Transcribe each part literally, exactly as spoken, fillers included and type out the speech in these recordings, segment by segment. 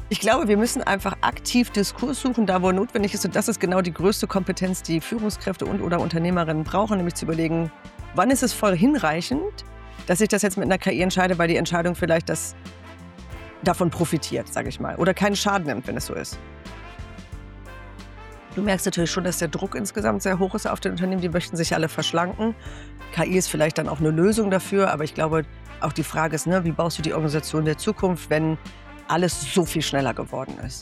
Ich glaube, wir müssen einfach aktiv Diskurs suchen, da wo notwendig ist. Und das ist genau die größte Kompetenz, die Führungskräfte und oder Unternehmerinnen brauchen, nämlich zu überlegen, wann ist es voll hinreichend, dass ich das jetzt mit einer K I entscheide, weil die Entscheidung vielleicht das davon profitiert, sage ich mal, oder keinen Schaden nimmt, wenn es so ist. Du merkst natürlich schon, dass der Druck insgesamt sehr hoch ist auf den Unternehmen. Die möchten sich alle verschlanken. K I ist vielleicht dann auch eine Lösung dafür, aber ich glaube, auch die Frage ist, ne, wie baust du die Organisation der Zukunft, wenn alles so viel schneller geworden ist?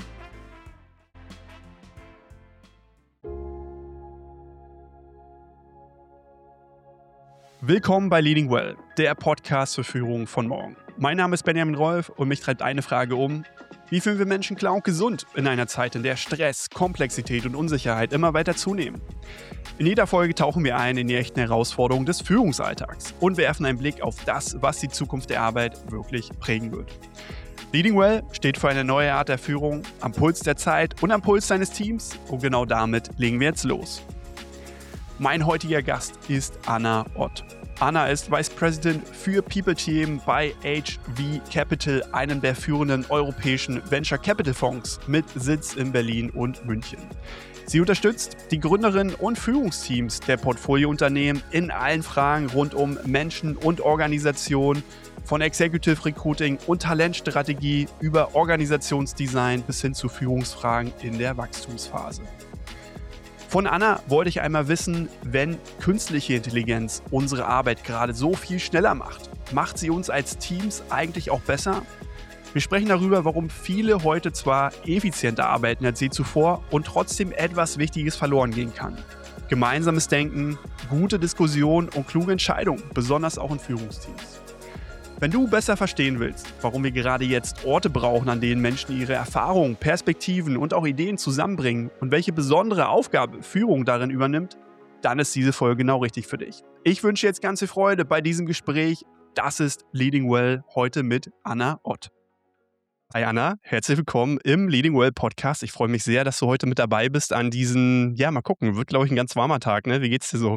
Willkommen bei Leading Well, der Podcast zur Führung von morgen. Mein Name ist Benjamin Rolf und mich treibt eine Frage um: Wie führen wir Menschen klar und gesund in einer Zeit, in der Stress, Komplexität und Unsicherheit immer weiter zunehmen? In jeder Folge tauchen wir ein in die echten Herausforderungen des Führungsalltags und werfen einen Blick auf das, was die Zukunft der Arbeit wirklich prägen wird. Leading Well steht für eine neue Art der Führung, am Puls der Zeit und am Puls deines Teams, und genau damit legen wir jetzt los. Mein heutiger Gast ist Anna Ott. Anna ist Vice President für People-Themen bei H V Capital, einem der führenden europäischen Venture Capital Fonds mit Sitz in Berlin und München. Sie unterstützt die Gründerinnen und Führungsteams der Portfoliounternehmen in allen Fragen rund um Menschen und Organisation, von Executive Recruiting und Talentstrategie über Organisationsdesign bis hin zu Führungsfragen in der Wachstumsphase. Von Anna wollte ich einmal wissen, wenn künstliche Intelligenz unsere Arbeit gerade so viel schneller macht, macht sie uns als Teams eigentlich auch besser? Wir sprechen darüber, warum viele heute zwar effizienter arbeiten als je zuvor und trotzdem etwas Wichtiges verloren gehen kann. Gemeinsames Denken, gute Diskussion und kluge Entscheidungen, besonders auch in Führungsteams. Wenn du besser verstehen willst, warum wir gerade jetzt Orte brauchen, an denen Menschen ihre Erfahrungen, Perspektiven und auch Ideen zusammenbringen und welche besondere Aufgabe Führung darin übernimmt, dann ist diese Folge genau richtig für dich. Ich wünsche jetzt ganz viel Freude bei diesem Gespräch. Das ist Leading Well heute mit Anna Ott. Hi Anna, herzlich willkommen im Leading Well Podcast. Ich freue mich sehr, dass du heute mit dabei bist an diesen, ja mal gucken, wird glaube ich ein ganz warmer Tag, ne? Wie geht's dir so?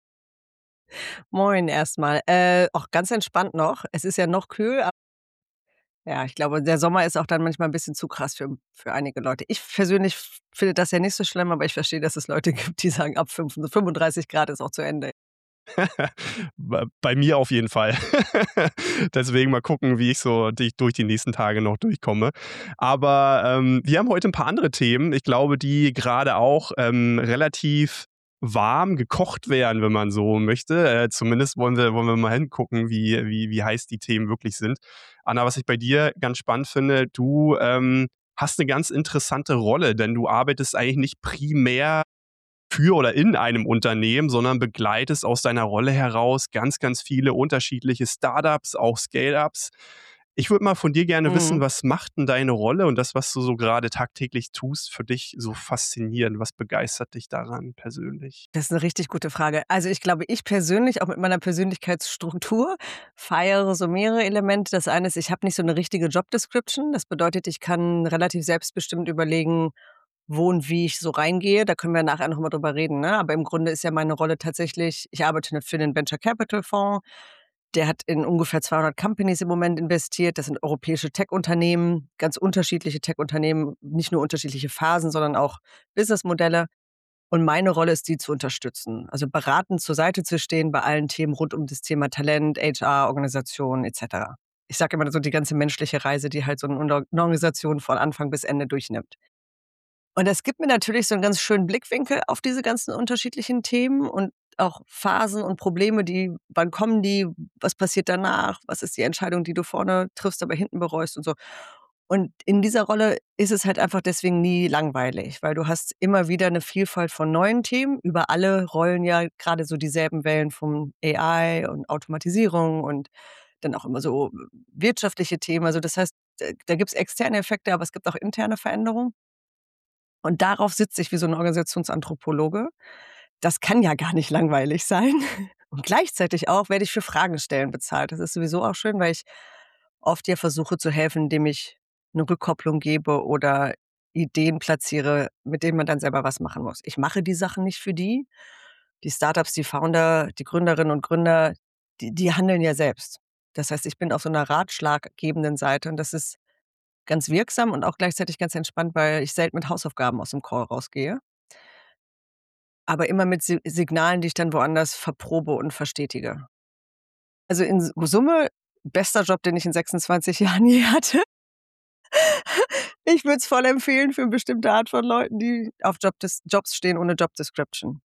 Moin erstmal. Äh, auch ganz entspannt noch. Es ist ja noch kühl, aber ja, ich glaube, der Sommer ist auch dann manchmal ein bisschen zu krass für, für einige Leute. Ich persönlich f- finde das ja nicht so schlimm, aber ich verstehe, dass es Leute gibt, die sagen, ab fünfunddreißig Grad ist auch zu Ende. Bei bei mir auf jeden Fall. Deswegen mal gucken, wie ich so dich durch die nächsten Tage noch durchkomme. Aber ähm, wir haben heute ein paar andere Themen, ich glaube, die gerade auch ähm, relativ warm gekocht werden, wenn man so möchte. Äh, zumindest wollen wir, wollen wir mal hingucken, wie, wie, wie heiß die Themen wirklich sind. Anna, was ich bei dir ganz spannend finde, du ähm, hast eine ganz interessante Rolle, denn du arbeitest eigentlich nicht primär für oder in einem Unternehmen, sondern begleitest aus deiner Rolle heraus ganz, ganz viele unterschiedliche Startups, auch Scale-Ups. Ich würde mal von dir gerne wissen, Mhm. was macht denn deine Rolle und das, was du so gerade tagtäglich tust, für dich so faszinierend? Was begeistert dich daran persönlich? Das ist eine richtig gute Frage. Also, ich glaube, ich persönlich, auch mit meiner Persönlichkeitsstruktur, feiere so mehrere Elemente. Das eine ist, ich habe nicht so eine richtige Job Description. Das bedeutet, ich kann relativ selbstbestimmt überlegen, wo und wie ich so reingehe. Da können wir nachher noch mal drüber reden, ne? Aber im Grunde ist ja meine Rolle tatsächlich, ich arbeite für den Venture Capital Fonds. Der hat in ungefähr zweihundert Companies im Moment investiert. Das sind europäische Tech-Unternehmen, ganz unterschiedliche Tech-Unternehmen, nicht nur unterschiedliche Phasen, sondern auch Businessmodelle. Und meine Rolle ist, die zu unterstützen. Also beratend zur Seite zu stehen bei allen Themen rund um das Thema Talent, H R, Organisation et cetera. Ich sage immer so die ganze menschliche Reise, die halt so eine Unter- eine Organisation von Anfang bis Ende durchnimmt. Und das gibt mir natürlich so einen ganz schönen Blickwinkel auf diese ganzen unterschiedlichen Themen und auch Phasen und Probleme, die wann kommen die, was passiert danach, was ist die Entscheidung, die du vorne triffst, aber hinten bereust und so. Und in dieser Rolle ist es halt einfach deswegen nie langweilig, weil du hast immer wieder eine Vielfalt von neuen Themen. Über alle rollen ja gerade so dieselben Wellen von A I und Automatisierung und dann auch immer so wirtschaftliche Themen. Also, das heißt, äh, da gibt's externe Effekte, aber es gibt auch interne Veränderungen. Und darauf sitze ich wie so 'n Organisationsanthropologe. Das kann ja gar nicht langweilig sein. Und gleichzeitig auch werde ich für Fragen stellen bezahlt. Das ist sowieso auch schön, weil ich oft ja versuche zu helfen, indem ich 'ne Rückkopplung gebe oder Ideen platziere, mit denen man dann selber was machen muss. Ich mache die Sachen nicht für die. Die Startups, die Founder, die Gründerinnen und Gründer, die die handeln ja selbst. Das heißt, ich bin auf so 'ner ratschlaggebenden Seite und das ist ganz wirksam und auch gleichzeitig ganz entspannt, weil ich selten mit Hausaufgaben aus dem Call rausgehe. Aber immer mit Si Signalen, die ich dann woanders verprobe und verstetige. Also, in S Summe bester Job, den ich in sechsundzwanzig Jahren je hatte. Ich würde es voll empfehlen für 'ne bestimmte Art von Leuten, die auf Jobdes Jobs stehen ohne Job Description.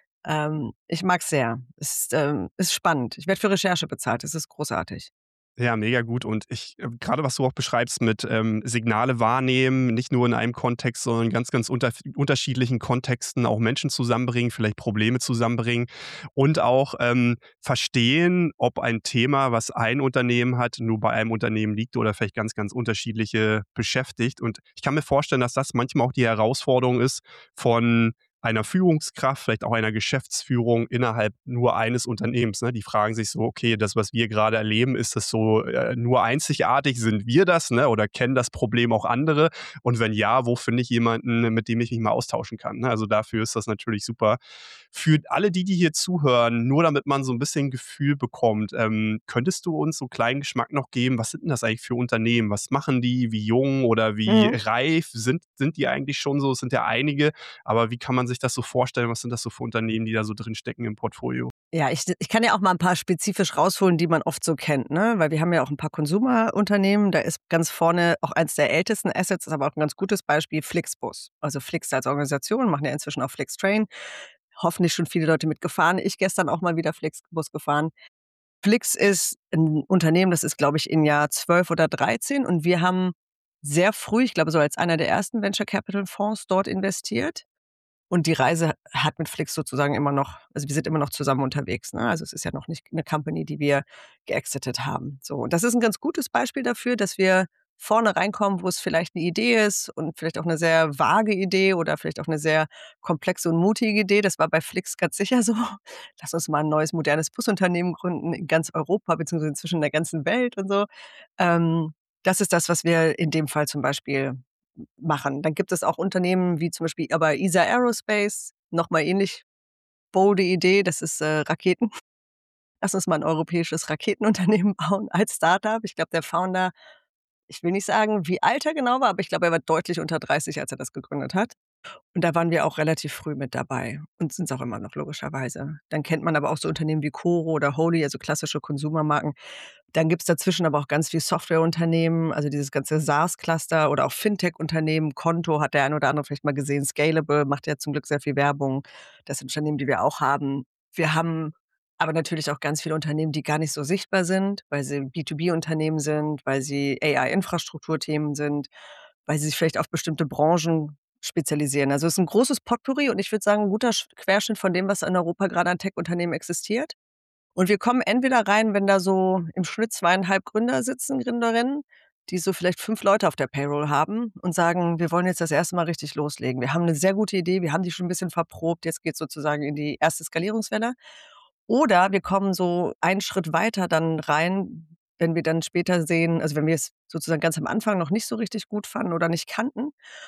Ähm, ich mag's sehr. Es ist, ähm ist spannend. Ich werde für Recherche bezahlt. Das ist großartig. Ja, mega gut. Und ich äh, grade was du auch beschreibst mit, ähm, Signale wahrnehmen, nicht nur in einem Kontext, sondern in ganz, ganz unterf unterschiedlichen Kontexten auch Menschen zusammenbringen, vielleicht Probleme zusammenbringen und auch, ähm, verstehen, ob ein Thema, was ein Unternehmen hat, nur bei einem Unternehmen liegt oder vielleicht ganz, ganz unterschiedliche beschäftigt. Und ich kann mir vorstellen, dass das manchmal auch die Herausforderung ist von einer Führungskraft, vielleicht auch einer Geschäftsführung innerhalb nur eines Unternehmens, ne? Die fragen sich so: „Okay, das, was wir gerade erleben, ist das so, äh, nur einzigartig? Sind wir das, ne, oder kennen das Problem auch andere? Und wenn ja, wo finde ich jemanden, mit dem ich mich mal austauschen kann?“ Ne, also dafür ist das natürlich super. Für alle die, die hier zuhören, nur damit man so ein bisschen Gefühl bekommt, ähm, könntest du uns so 'n kleinen Geschmack noch geben? Was sind denn das eigentlich für Unternehmen? Was machen die? Wie jung oder wie Mhm. reif sind sind die eigentlich schon so? Es sind ja einige, aber wie kann man sich das so vorstellen? Was sind das so für Unternehmen, die da so drin stecken im Portfolio? Ja, ich ich kann ja auch mal ein paar spezifisch rausholen, die man oft so kennt, ne? Weil wir haben ja auch ein paar Consumer-Unternehmen. Da ist ganz vorne auch eins der ältesten Assets, ist aber auch ein ganz gutes Beispiel, Flixbus. Also, Flix als Organisation, machen ja inzwischen auch Flixtrain. Hoffentlich schon viele Leute mitgefahren. Ich gestern auch mal wieder Flixbus gefahren. Flix ist ein Unternehmen, das ist, glaube ich, in Jahr zwölf oder dreizehn und wir haben sehr früh, ich glaube, so als einer der ersten Venture Capital Fonds dort investiert. Und die Reise hat mit Flix sozusagen immer noch, also, wir sind immer noch zusammen unterwegs, ne? Also, es ist ja noch nicht 'ne Company, die wir geexitet haben. So, und das ist 'n ganz gutes Beispiel dafür, dass wir vorne reinkommen, wo es vielleicht 'ne Idee ist und vielleicht auch 'ne sehr vage Idee oder vielleicht auch 'ne sehr komplexe und mutige Idee. Das war bei Flix ganz sicher so. Lass uns mal 'n neues modernes Busunternehmen gründen in ganz Europa beziehungsweise inzwischen in der ganzen Welt und so. Ähm, Das ist das, was wir in dem Fall zum Beispiel machen. Dann gibt es auch Unternehmen wie zum Beispiel aber E S A Aerospace, noch mal ähnlich bolde Idee, das ist, äh, Raketen. Lass uns mal 'n europäisches Raketenunternehmen bauen als Start-up. Ich glaube, der Founder, ich will nicht sagen, wie alt er genau war, aber ich glaube, er war deutlich unter dreißig, als er das gegründet hat. Und da waren wir auch relativ früh mit dabei und sind's auch immer noch logischerweise. Dann kennt man aber auch so Unternehmen wie Koro oder Holy, also klassische Konsumermarken. Dann gibt's dazwischen aber auch ganz viel Softwareunternehmen, also dieses ganze SaaS-Cluster oder auch Fintech-Unternehmen. Konto hat der ein oder andere vielleicht mal gesehen. Scalable macht ja zum Glück sehr viel Werbung. Das sind Unternehmen, die wir auch haben. Wir haben aber natürlich auch ganz viele Unternehmen, die gar nicht so sichtbar sind, weil sie B zwei B-Unternehmen sind, weil sie A I-Infrastrukturthemen sind, weil sie sich vielleicht auf bestimmte Branchen spezialisieren. Also, es ist 'n großes Potpourri und ich würde sagen, 'n guter Sch Querschnitt von dem, was in Europa grade an Tech-Unternehmen existiert. Und wir kommen entweder rein, wenn da so im Schnitt zweieinhalb Gründer sitzen, Gründerinnen, die so vielleicht fünf Leute auf der Payroll haben und sagen: „Wir wollen jetzt das erste Mal richtig loslegen. Wir haben 'ne sehr gute Idee, wir haben die schon 'n bisschen verprobt, jetzt geht's sozusagen in die erste Skalierungswelle.“ Oder wir kommen so einen Schritt weiter dann rein, wenn wir dann später sehen, also, wenn wir es sozusagen ganz am Anfang noch nicht so richtig gut fanden oder nicht kannten,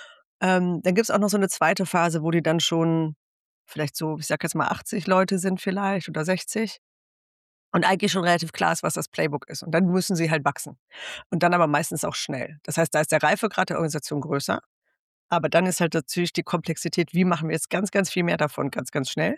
ähm, dann gibt's auch noch so 'ne zweite Phase, wo die dann schon vielleicht so, ich sage jetzt mal achtzig Leute sind vielleicht oder sechzig. Und eigentlich schon relativ klar ist, was das Playbook ist. Und dann müssen sie halt wachsen. Und dann aber meistens auch schnell. Das heißt, da ist der Reifegrad der Organisation größer, aber dann ist halt natürlich die Komplexität, wie machen wir jetzt ganz, ganz viel mehr davon ganz, ganz schnell?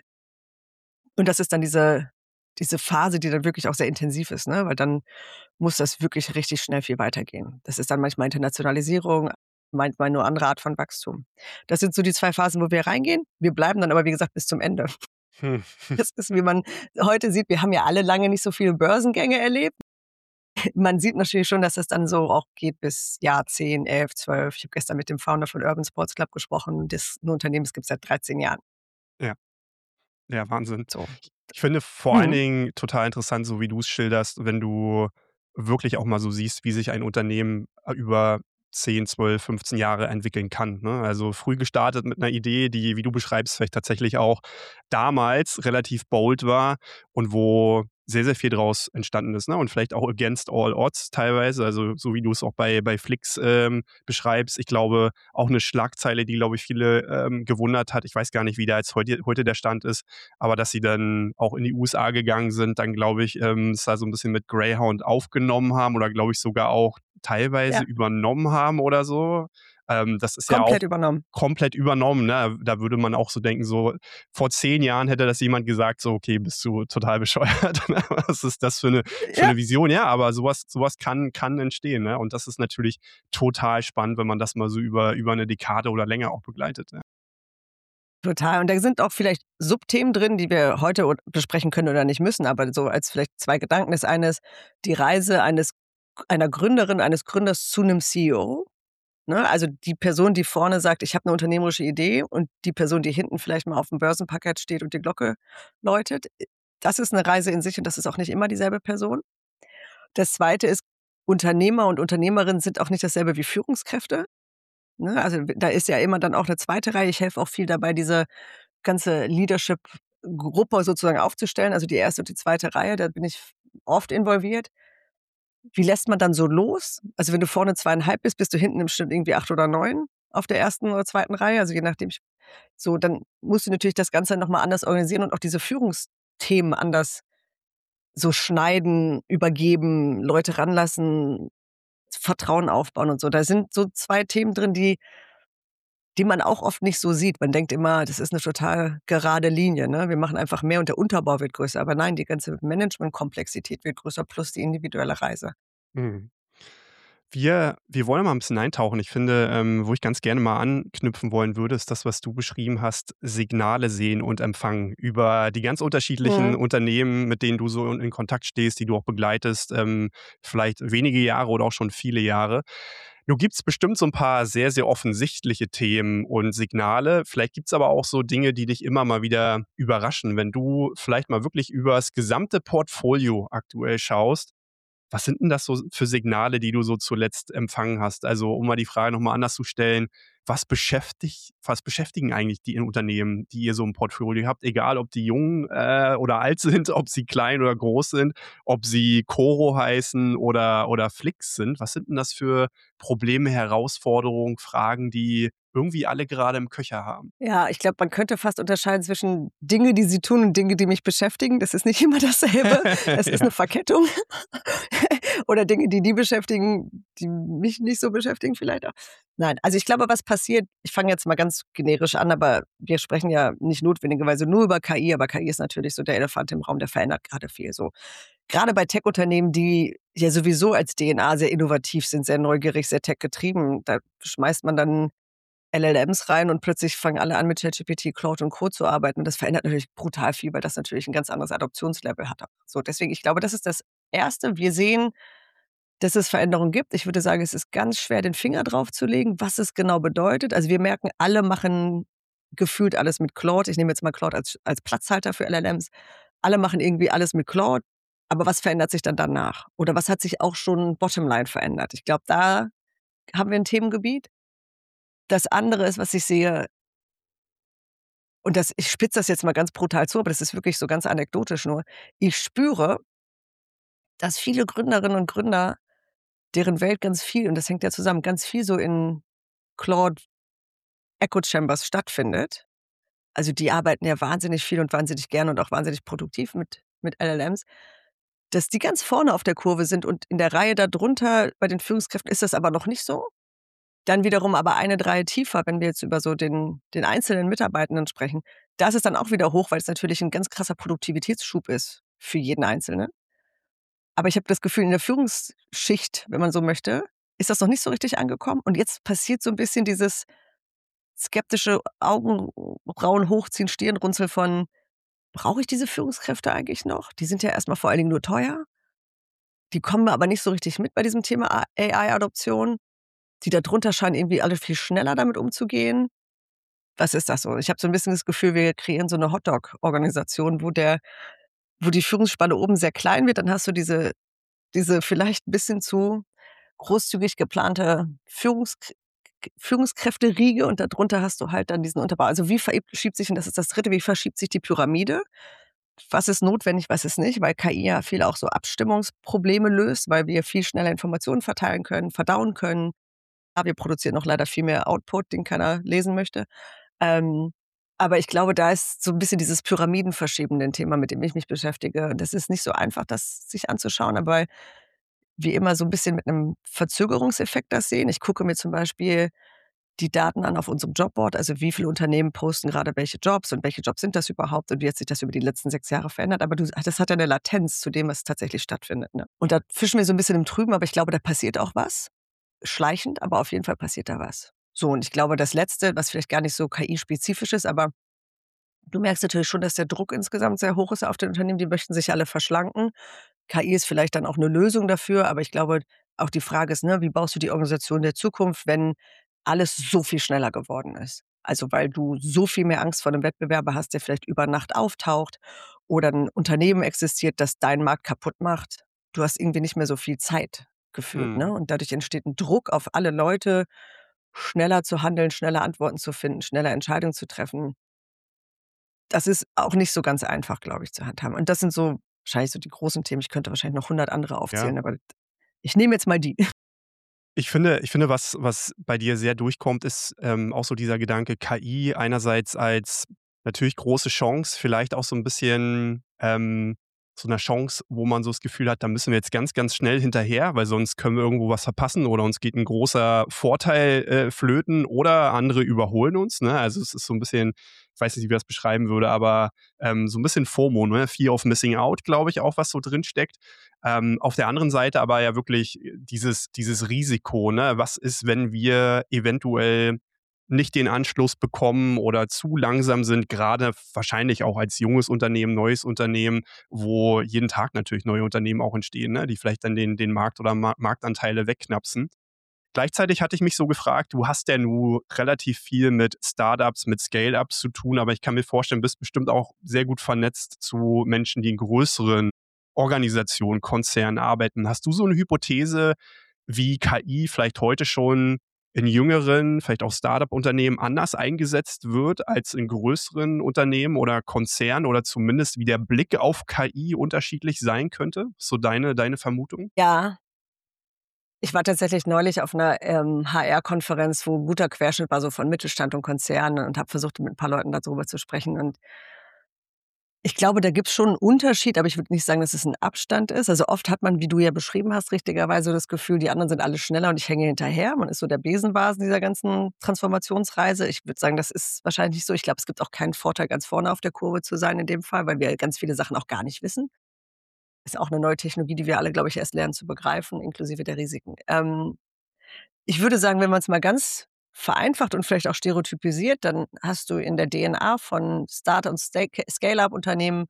Und das ist dann diese diese Phase, die dann wirklich auch sehr intensiv ist, ne? Weil dann muss das wirklich richtig schnell viel weitergehen. Das ist dann manchmal Internationalisierung, manchmal nur andere Art von Wachstum. Das sind so die zwei Phasen, wo wir reingehen. Wir bleiben dann aber, wie gesagt, bis zum Ende. Hm. Das ist, wie man heute sieht, wir haben ja alle lange nicht so viele Börsengänge erlebt. Man sieht natürlich schon, dass das dann so auch geht bis Jahr zehn, elf, zwölf. Ich habe gestern mit dem Founder von Urban Sports Club gesprochen. Das Unternehmen, das gibt's seit dreizehn Jahren. Ja. Ja, Wahnsinn. So. Ich ich finde vor allen Mhm. Dingen total interessant, so wie du es schilderst, wenn du wirklich auch mal so siehst, wie sich ein Unternehmen äh, über zehn, zwölf, fünfzehn Jahre entwickeln kann, ne? Also, früh gestartet mit einer Idee, die, wie du beschreibst, vielleicht tatsächlich auch damals relativ bold war und wo sehr, sehr viel draus entstanden ist, ne? Und vielleicht auch against all odds teilweise, also, so wie du es auch bei bei Flix, ähm, beschreibst. Ich glaube, auch eine Schlagzeile, die, glaube ich, viele, ähm, gewundert hat. Ich weiß gar nicht, wie da jetzt heute heute der Stand ist, aber dass sie dann auch in die U S A gegangen sind, dann glaube ich, ähm, es da so ein bisschen mit Greyhound aufgenommen haben oder glaube ich sogar auch teilweise Ja. übernommen haben oder so. Ähm, das ist ja auch Komplett übernommen. komplett übernommen, ne? Da würde man auch so denken, so vor zehn Jahren hätte das jemand gesagt, so: „Okay, bist du total bescheuert, ne? Was ist das für 'ne für Ja. 'ne Vision?“ Ja, aber so was so was kann kann entstehen, ne? Und das ist natürlich total spannend, wenn man das mal so über über 'ne Dekade oder länger auch begleitet, ja. Total. Und da sind auch vielleicht Subthemen drin, die wir heute od besprechen können oder nicht müssen, aber so als vielleicht zwei Gedanken. Das eine ist die Reise eines einer Gründerin, eines Gründers zu 'nem C E O, ne? Also, die Person, die vorne sagt: „Ich habe 'ne unternehmerische Idee“, und die Person, die hinten vielleicht mal auf'm Börsenparkett steht und die Glocke läutet. Äh, das ist 'ne Reise in sich und das ist auch nicht immer dieselbe Person. Das Zweite ist, Unternehmer und Unternehmerinnen sind auch nicht dasselbe wie Führungskräfte, ne? Also, w da ist ja immer dann auch 'ne zweite Reihe. Ich helfe auch viel dabei, diese ganze Leadership-Gruppe sozusagen aufzustellen, also die erste und die zweite Reihe, da bin ich f oft involviert. Wie lässt man dann so los? Also, wenn du vorne zweieinhalb bist, bist du hinten im Schnitt irgendwie acht oder neun auf der ersten oder zweiten Reihe, also je nachdem ich so, dann musst du natürlich das Ganze noch mal anders organisieren und auch diese Führungsthemen anders so schneiden, übergeben, Leute ranlassen, Vertrauen aufbauen und so. Da sind so zwei Themen drin, die die man auch oft nicht so sieht. Man denkt immer, das ist 'ne total gerade Linie, ne? Wir machen einfach mehr und der Unterbau wird größer. Aber nein, die ganze Managementkomplexität wird größer plus die individuelle Reise. Mhm. Wir wir wollen mal 'n bisschen eintauchen. Ich finde, ähm, wo ich ganz gerne mal anknüpfen wollen würde, ist das, was du beschrieben hast, Signale sehen und empfangen über die ganz unterschiedlichen Mhm. Unternehmen, mit denen du so in in Kontakt stehst, die du auch begleitest, ähm, vielleicht wenige Jahre oder auch schon viele Jahre. Nun gibt's bestimmt so 'n paar sehr, sehr offensichtliche Themen und Signale. Vielleicht gibt's aber auch so Dinge, die dich immer mal wieder überraschen. Wenn du vielleicht mal wirklich übers gesamte Portfolio aktuell schaust, was sind 'n das so für Signale, die du so zuletzt empfangen hast? Also, um mal die Frage noch mal anders zu stellen, was beschäftigt was beschäftigen eigentlich die Unternehmen, die ihr so im Portfolio habt, egal ob die jung, äh, oder alt sind, ob sie klein oder groß sind, ob sie Koro heißen oder oder Flix sind. Was sind 'n das für Probleme, Herausforderungen, Fragen, die irgendwie alle gerade im Köcher haben? Ja, ich glaube, man könnte fast unterscheiden zwischen Dinge, die sie tun und Dinge, die mich beschäftigen. Das ist nicht immer dasselbe. Es ist Ja. 'ne Verkettung. Oder Dinge, die die beschäftigen, die mich nicht so beschäftigen vielleicht auch. Nein, also ich glaube, was passiert ich fange jetzt mal ganz generisch an, aber wir sprechen ja nicht notwendigerweise nur über K I, aber K I ist natürlich so der Elefant im Raum, der verändert grade viel so. Grade bei Tech-Unternehmen, die ja sowieso als D N A sehr innovativ sind, sehr neugierig, sehr tech-getrieben, da schmeißt man dann L L Ms rein und plötzlich fangen alle an, mit ChatGPT, Claude und Co. zu arbeiten. Das verändert natürlich brutal viel, weil das natürlich 'n ganz anderes Adoptionslevel hat. So, deswegen, ich glaube, das ist das Erste. Wir sehen, dass es Veränderungen gibt. Ich würde sagen, es ist ganz schwer, den Finger drauf zu legen, was es genau bedeutet. Also, wir merken, alle machen gefühlt alles mit Claude. Ich nehme jetzt mal Claude als als Platzhalter für L L Ms. Alle machen irgendwie alles mit Claude, aber was verändert sich dann danach? Oder was hat sich auch schon bottomline verändert? Ich glaube, da haben wir 'n Themengebiet. Das andere ist, was ich sehe und das ich spitze das jetzt mal ganz brutal zu, aber das ist wirklich so ganz anekdotisch nur. Ich spüre dass viele Gründerinnen und Gründer, deren Welt ganz viel und das hängt ja zusammen, ganz viel so in Claude Echo Chambers stattfindet. Also, die arbeiten ja wahnsinnig viel und wahnsinnig gerne und auch wahnsinnig produktiv mit mit L L Ms, dass die ganz vorne auf der Kurve sind und in der Reihe da drunter bei den Führungskräften ist das aber noch nicht so. Dann wiederum aber eine Reihe tiefer, wenn wir jetzt über so den den einzelnen Mitarbeitenden sprechen, da ist es dann auch wieder hoch, weil's natürlich 'n ganz krasser Produktivitätsschub ist für jeden Einzelnen. Aber ich habe das Gefühl, in der Führungsschicht, wenn man so möchte, ist das noch nicht so richtig angekommen und jetzt passiert so 'n bisschen dieses skeptische Augenbrauen hochziehen, Stirnrunzeln von: „Brauche ich diese Führungskräfte eigentlich noch? Die sind ja erst mal vor allen Dingen nur teuer.“ Die kommen aber nicht so richtig mit bei diesem Thema A AI-Adoption. Die da drunter scheinen irgendwie alle viel schneller damit umzugehen. Was ist das so? Ich habe so 'n bisschen das Gefühl, wir kreieren so 'ne Hotdog-Organisation, wo der wo die Führungsspanne oben sehr klein wird. Dann hast du diese diese vielleicht 'n bisschen zu großzügig geplante Führungsk k Führungskräfteriege und da drunter hast du halt dann diesen Unterbau. Also, wie vereb schiebt sich und das ist das Dritte, wie verschiebt sich die Pyramide? Was ist notwendig, was ist nicht? Weil K I ja viel auch so Abstimmungsprobleme löst, weil wir viel schneller Informationen verteilen können, verdauen können. Aber wir produzieren auch leider viel mehr Output, den keiner lesen möchte. Ähm, aber ich glaube, da ist so 'n bisschen dieses Pyramidenverschieben 'nen Thema, mit dem ich mich beschäftige. Das ist nicht so einfach, das sich anzuschauen, aber wie immer so ein bisschen mit einem Verzögerungseffekt das sehen. Ich gucke mir zum Beispiel die Daten an auf unserem Jobboard, also wie viele Unternehmen posten gerade welche Jobs und welche Jobs sind das überhaupt und wie hat sich das über die letzten sechs Jahre verändert. Aber du das hat ja 'ne Latenz zu dem, was tatsächlich stattfindet, ne? Und da fischen wir so ein bisschen im Trüben, aber ich glaube, da passiert auch was. Schleichend, aber auf jeden Fall passiert da was. So, und ich glaube, das Letzte, was vielleicht gar nicht so K I-spezifisch ist, aber du merkst natürlich schon, dass der Druck insgesamt sehr hoch ist auf den Unternehmen. Die möchten sich alle verschlanken. K I ist vielleicht dann auch 'ne Lösung dafür, aber ich glaube, auch die Frage ist, ne, wie baust du die Organisation der Zukunft, wenn alles so viel schneller geworden ist? Also, weil du so viel mehr Angst vor 'nem Wettbewerber hast, der vielleicht über Nacht auftaucht oder 'n Unternehmen existiert, das deinen Markt kaputt macht. Du hast irgendwie nicht mehr so viel Zeit gefühlt, ne? Mhm. Und dadurch entsteht 'n Druck auf alle Leute, schneller zu handeln, schneller Antworten zu finden, schneller Entscheidungen zu treffen. Das ist auch nicht so ganz einfach, glaube ich, zu handhaben. Und das sind so wahrscheinlich so die großen Themen. Ich könnte wahrscheinlich noch hundert andere Ja. aufzählen, aber ich nehme jetzt mal die. Ich finde ich finde, was was bei dir sehr durchkommt, ist, ähm, auch so dieser Gedanke K I einerseits als natürlich große Chance, vielleicht auch so ein bisschen, ähm, so 'ne Chance, wo man so das Gefühl hat, da müssen wir jetzt ganz, ganz schnell hinterher, weil sonst können wir irgendwo was verpassen oder uns geht ein großer Vorteil, äh, flöten oder andere überholen uns, ne? Also, es ist so ein bisschen, ich weiß nicht, wie ich das beschreiben würde, aber, ähm, so ein bisschen FOMO, ne? Fear of Missing Out, glaube ich auch, was so drin steckt. Ähm, auf der anderen Seite aber ja wirklich dieses dieses Risiko, ne? Was ist, wenn wir eventuell nicht den Anschluss bekommen oder zu langsam sind, gerade wahrscheinlich auch als junges Unternehmen, neues Unternehmen, wo jeden Tag natürlich neue Unternehmen auch entstehen, ne, die vielleicht dann den den Markt oder Ma Marktanteile wegknapsen. Gleichzeitig hatte ich mich so gefragt, du hast ja nun relativ viel mit Startups, mit Scale-Ups zu tun, aber ich kann mir vorstellen, du bist bestimmt auch sehr gut vernetzt zu Menschen, die in größeren Organisationen, Konzernen arbeiten. Hast du so eine Hypothese, wie K I vielleicht heute schon in jüngeren, vielleicht auch Startup-Unternehmen anders eingesetzt wird als in größeren Unternehmen oder Konzernen oder zumindest wie der Blick auf K I unterschiedlich sein könnte? So deine deine Vermutung? Ja, ich war tatsächlich neulich auf 'ner, ähm, H R-Konferenz, wo 'n guter Querschnitt war so von Mittelstand und Konzernen und habe versucht, mit 'n paar Leuten da drüber zu sprechen. Und ich glaube, da gibt's schon 'n Unterschied, aber ich würde nicht sagen, dass es 'n Abstand ist. Also, oft hat man, wie du ja beschrieben hast, richtigerweise das Gefühl, die anderen sind alle schneller und ich hänge hinterher. Man ist so der Besenwagen dieser ganzen Transformationsreise. Ich würde sagen, das ist wahrscheinlich nicht so. Ich glaube, es gibt auch keinen Vorteil, ganz vorne auf der Kurve zu sein in dem Fall, weil wir ganz viele Sachen auch gar nicht wissen. Ist auch 'ne neue Technologie, die wir alle, glaube ich, erst lernen zu begreifen, inklusive der Risiken. Ähm, ich würde sagen, wenn man's mal ganz vereinfacht und vielleicht auch stereotypisiert, dann hast du in der D N A von Start und Stake Scale-up-Unternehmen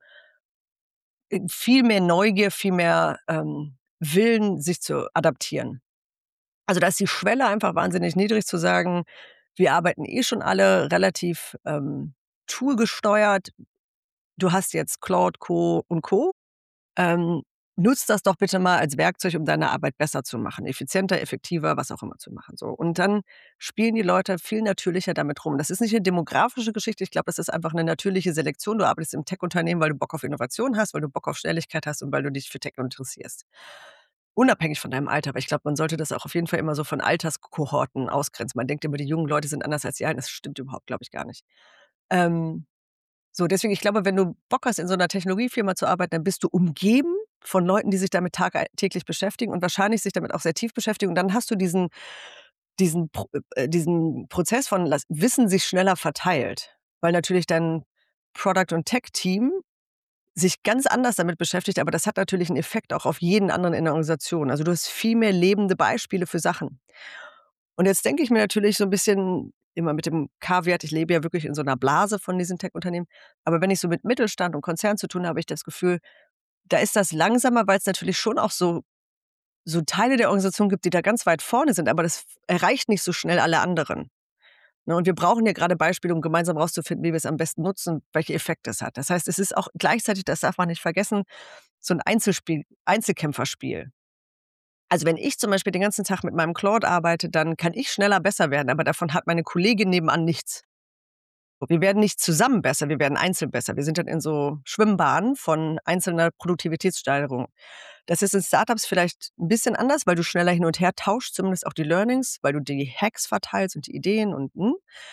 äh, viel mehr Neugier, viel mehr, ähm, Willen, sich zu adaptieren. Also, da ist die Schwelle einfach wahnsinnig niedrig zu sagen: „Wir arbeiten eh schon alle relativ, ähm, toolgesteuert. Du hast jetzt Claude, Co. und Co. Ähm, nutz das doch bitte mal als Werkzeug, um deine Arbeit besser zu machen, effizienter, effektiver, was auch immer zu machen“, so. Und dann spielen die Leute viel natürlicher damit rum. Das ist nicht 'ne demografische Geschichte, ich glaube, das ist einfach 'ne natürliche Selektion. Du arbeitest im Tech-Unternehmen, weil du Bock auf Innovation hast, weil du Bock auf Schnelligkeit hast und weil du dich für Tech interessierst. Unabhängig von deinem Alter, aber ich glaube, man sollte das auch auf jeden Fall immer so von Alterskohorten ausgrenzen. Man denkt immer, die jungen Leute sind anders als die Alten. Das stimmt überhaupt, glaube ich, gar nicht. Ähm so, deswegen, ich glaube, wenn du Bock hast, in so 'ner Technologiefirma zu arbeiten, dann bist du umgeben von Leuten, die sich damit tagei täglich beschäftigen und wahrscheinlich sich damit auch sehr tief beschäftigen. Und dann hast du diesen diesen Pro äh, diesen Prozess von las Wissen sich schneller verteilt, weil natürlich dein Product und Tech-Team sich ganz anders damit beschäftigt, aber das hat natürlich 'n Effekt auch auf jeden anderen in der Organisation. Also, du hast viel mehr lebende Beispiele für Sachen. Und jetzt denke ich mir natürlich so 'n bisschen immer mit dem Kaviar, ich lebe ja wirklich in so 'ner Blase von diesen Tech-Unternehmen. Aber wenn ich so mit Mittelstand und Konzern zu tun habe, habe ich das Gefühl, da ist das langsamer, weil's natürlich schon auch so so Teile der Organisation gibt, die da ganz weit vorne sind, aber das f erreicht nicht so schnell alle anderen. Ne, und wir brauchen ja grade Beispiele, um gemeinsam rauszufinden, wie wir's am besten nutzen, welche Effekte es hat. Das heißt, es ist auch gleichzeitig, das darf man nicht vergessen, so 'n Einzelspiel Einzelkämpferspiel. Also, wenn ich zum Beispiel den ganzen Tag mit meinem Claude arbeite, dann kann ich schneller besser werden, aber davon hat meine Kollegin nebenan nichts. Wir werden nicht zusammen besser, wir werden einzeln besser. Wir sind dann in so Schwimmbahnen von einzelner Produktivitätssteigerung. Das ist in Startups vielleicht 'n bisschen anders, weil du schneller hin und her tauschst, zumindest auch die Learnings, weil du die Hacks verteilst und die Ideen und hm.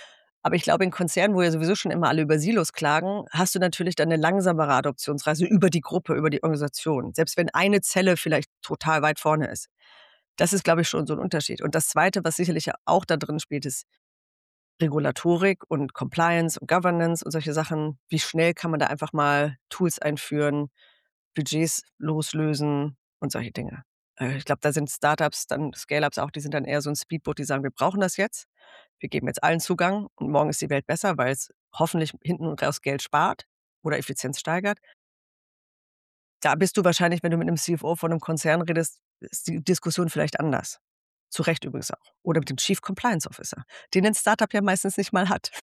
Aber ich glaube, in Konzernen, wo ja sowieso schon immer alle über Silos klagen, hast du natürlich dann eine langsamere Adoptionsreise über die Gruppe, über die Organisation, selbst wenn eine Zelle vielleicht total weit vorne ist. Das ist, glaube ich, schon so ein Unterschied. Und das Zweite, was sicherlich ja auch da drin spielt, ist Regulatorik und Compliance und Governance und solche Sachen. Wie schnell kann man da einfach mal Tools einführen, Budgets loslösen und solche Dinge. Äh, ich glaube, da sind Startups, dann Scale-ups auch, die sind dann eher so 'n Speedboot, die sagen: „Wir brauchen das jetzt. Wir geben jetzt allen Zugang und morgen ist die Welt besser, weil's hoffentlich hinten raus Geld spart oder Effizienz steigert.“ Da bist du wahrscheinlich, wenn du mit 'nem C F O von 'nem Konzern redest, ist die Diskussion vielleicht anders. Zu Recht übrigens auch. Oder mit dem Chief Compliance Officer, den 'nen Startup ja meistens nicht mal hat.